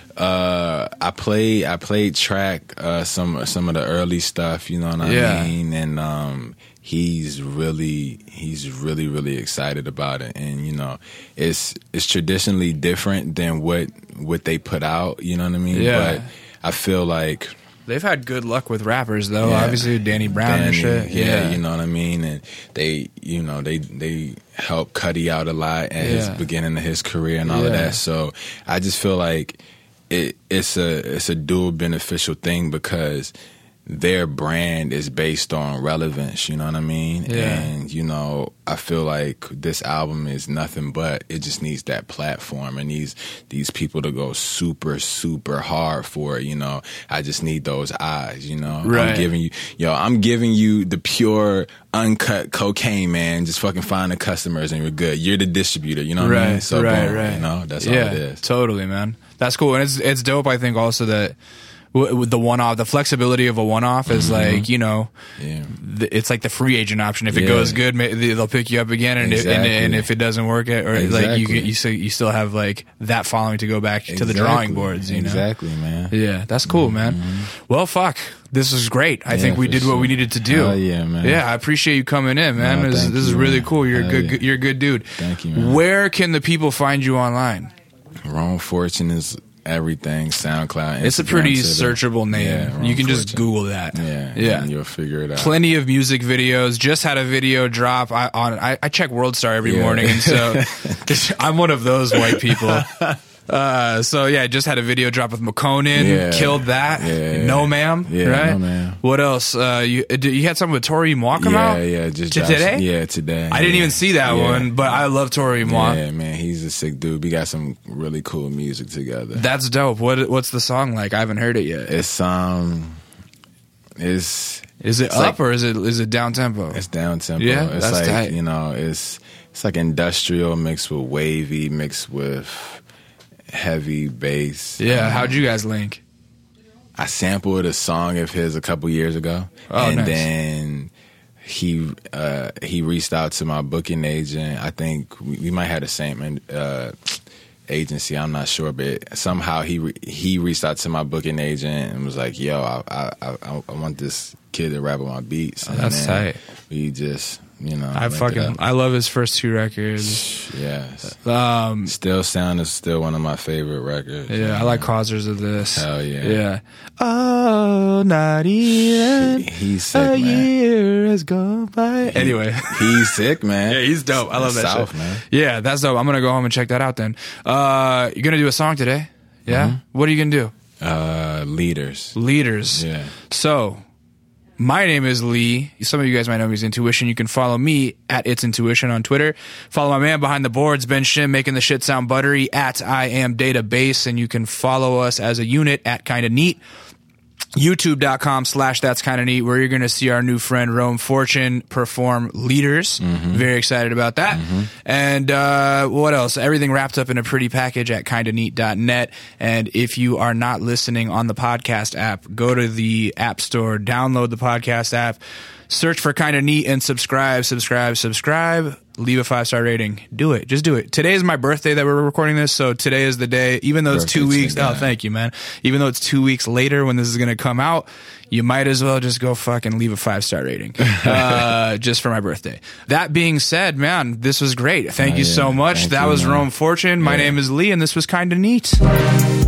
I played track some of the early stuff, you know what I mean, and he's really excited about it, and you know, it's traditionally different than what they put out, you know what I mean? But I feel like they've had good luck with rappers though. Obviously Danny Brown and shit. You know what I mean, and they, you know, they helped Cudi out a lot at his beginning of his career and all of that. So I just feel like it's a dual beneficial thing, because their brand is based on relevance, you know what I mean? And, you know, I feel like this album is nothing but, it just needs that platform and these people to go super, super hard for it, you know? I just need those eyes, you know? I'm giving you the pure, uncut cocaine, man. Just fucking find the customers and you're good. You're the distributor, you know what I mean? So, boom, you know, that's all it is. Totally, man. That's cool. And it's dope, I think, also that with the one-off, the flexibility of a one-off is like, you know, it's like the free agent option. If it goes good, they'll pick you up again, and if it doesn't work, like you still have like that following to go back to the drawing boards. You know? Exactly, man. Yeah, that's cool, man. Well, fuck. This is great. I think we did what we needed to do. Hell yeah, man. Yeah, I appreciate you coming in, man. No, this is really cool. You're a good dude. Thank you, man. Where can the people find you online? Rome Fortune is everything. SoundCloud, Instagram, it's a pretty searchable name. You can just Google that. And you'll figure it out. Plenty of music videos. Just had a video drop. I check WorldStar every morning, and so I'm one of those white people. So yeah, I just had a video drop with McConan. Killed that. No ma'am. Right? No ma'am. What else? You had something with Tori Moa come out? Just today. Today. I didn't even see that one, but I love Tori Moa. Yeah, man, he's a sick dude. We got some really cool music together. That's dope. What's the song like? I haven't heard it yet. It's Is it up, or is it down tempo? It's down tempo. Yeah, it's that's like tight. You know, it's like industrial mixed with wavy mixed with heavy bass. Yeah, how'd you guys link? I sampled a song of his a couple years ago, then he reached out to my booking agent. I think we might have the same agency. I'm not sure, but somehow he reached out to my booking agent and was like, "Yo, I want this kid to rap on my beats." And that's tight. We just You know, I love his first 2 records. Yes. Still Sound is still one of my favorite records. Yeah, I like Causers of This. Hell yeah. Yeah. Oh, not even he's sick, a man. year has gone by. Anyway. He's sick, man. Yeah, he's dope. I love that South, shit. Man. Yeah, that's dope. I'm going to go home and check that out then. You're going to do a song today? Yeah? Mm-hmm. What are you going to do? Leaders. Yeah. So, my name is Lee. Some of you guys might know me as Intuition. You can follow me at It's Intuition on Twitter. Follow my man behind the boards, Ben Shim, making the shit sound buttery at I Am Database. And you can follow us as a unit at Kinda Neat. YouTube.com/That's Kinda Neat, where you're going to see our new friend Rome Fortune perform Leaders. Very excited about that. And what else? Everything wrapped up in a pretty package at kindaneat.net. And if you are not listening on the podcast app, go to the App Store, download the podcast app, search for Kinda Neat, and subscribe. Leave a 5-star rating. Do it. Just do it. Today is my birthday that we're recording this, so today is the day. Even though it's 2 weeks. Oh, thank you, man. Even though it's 2 weeks later when this is going to come out, you might as well just go fucking leave a 5-star rating just for my birthday. That being said, man, this was great. Thank you so much. That was Rome Fortune. My name is Lee, and this was Kinda Neat.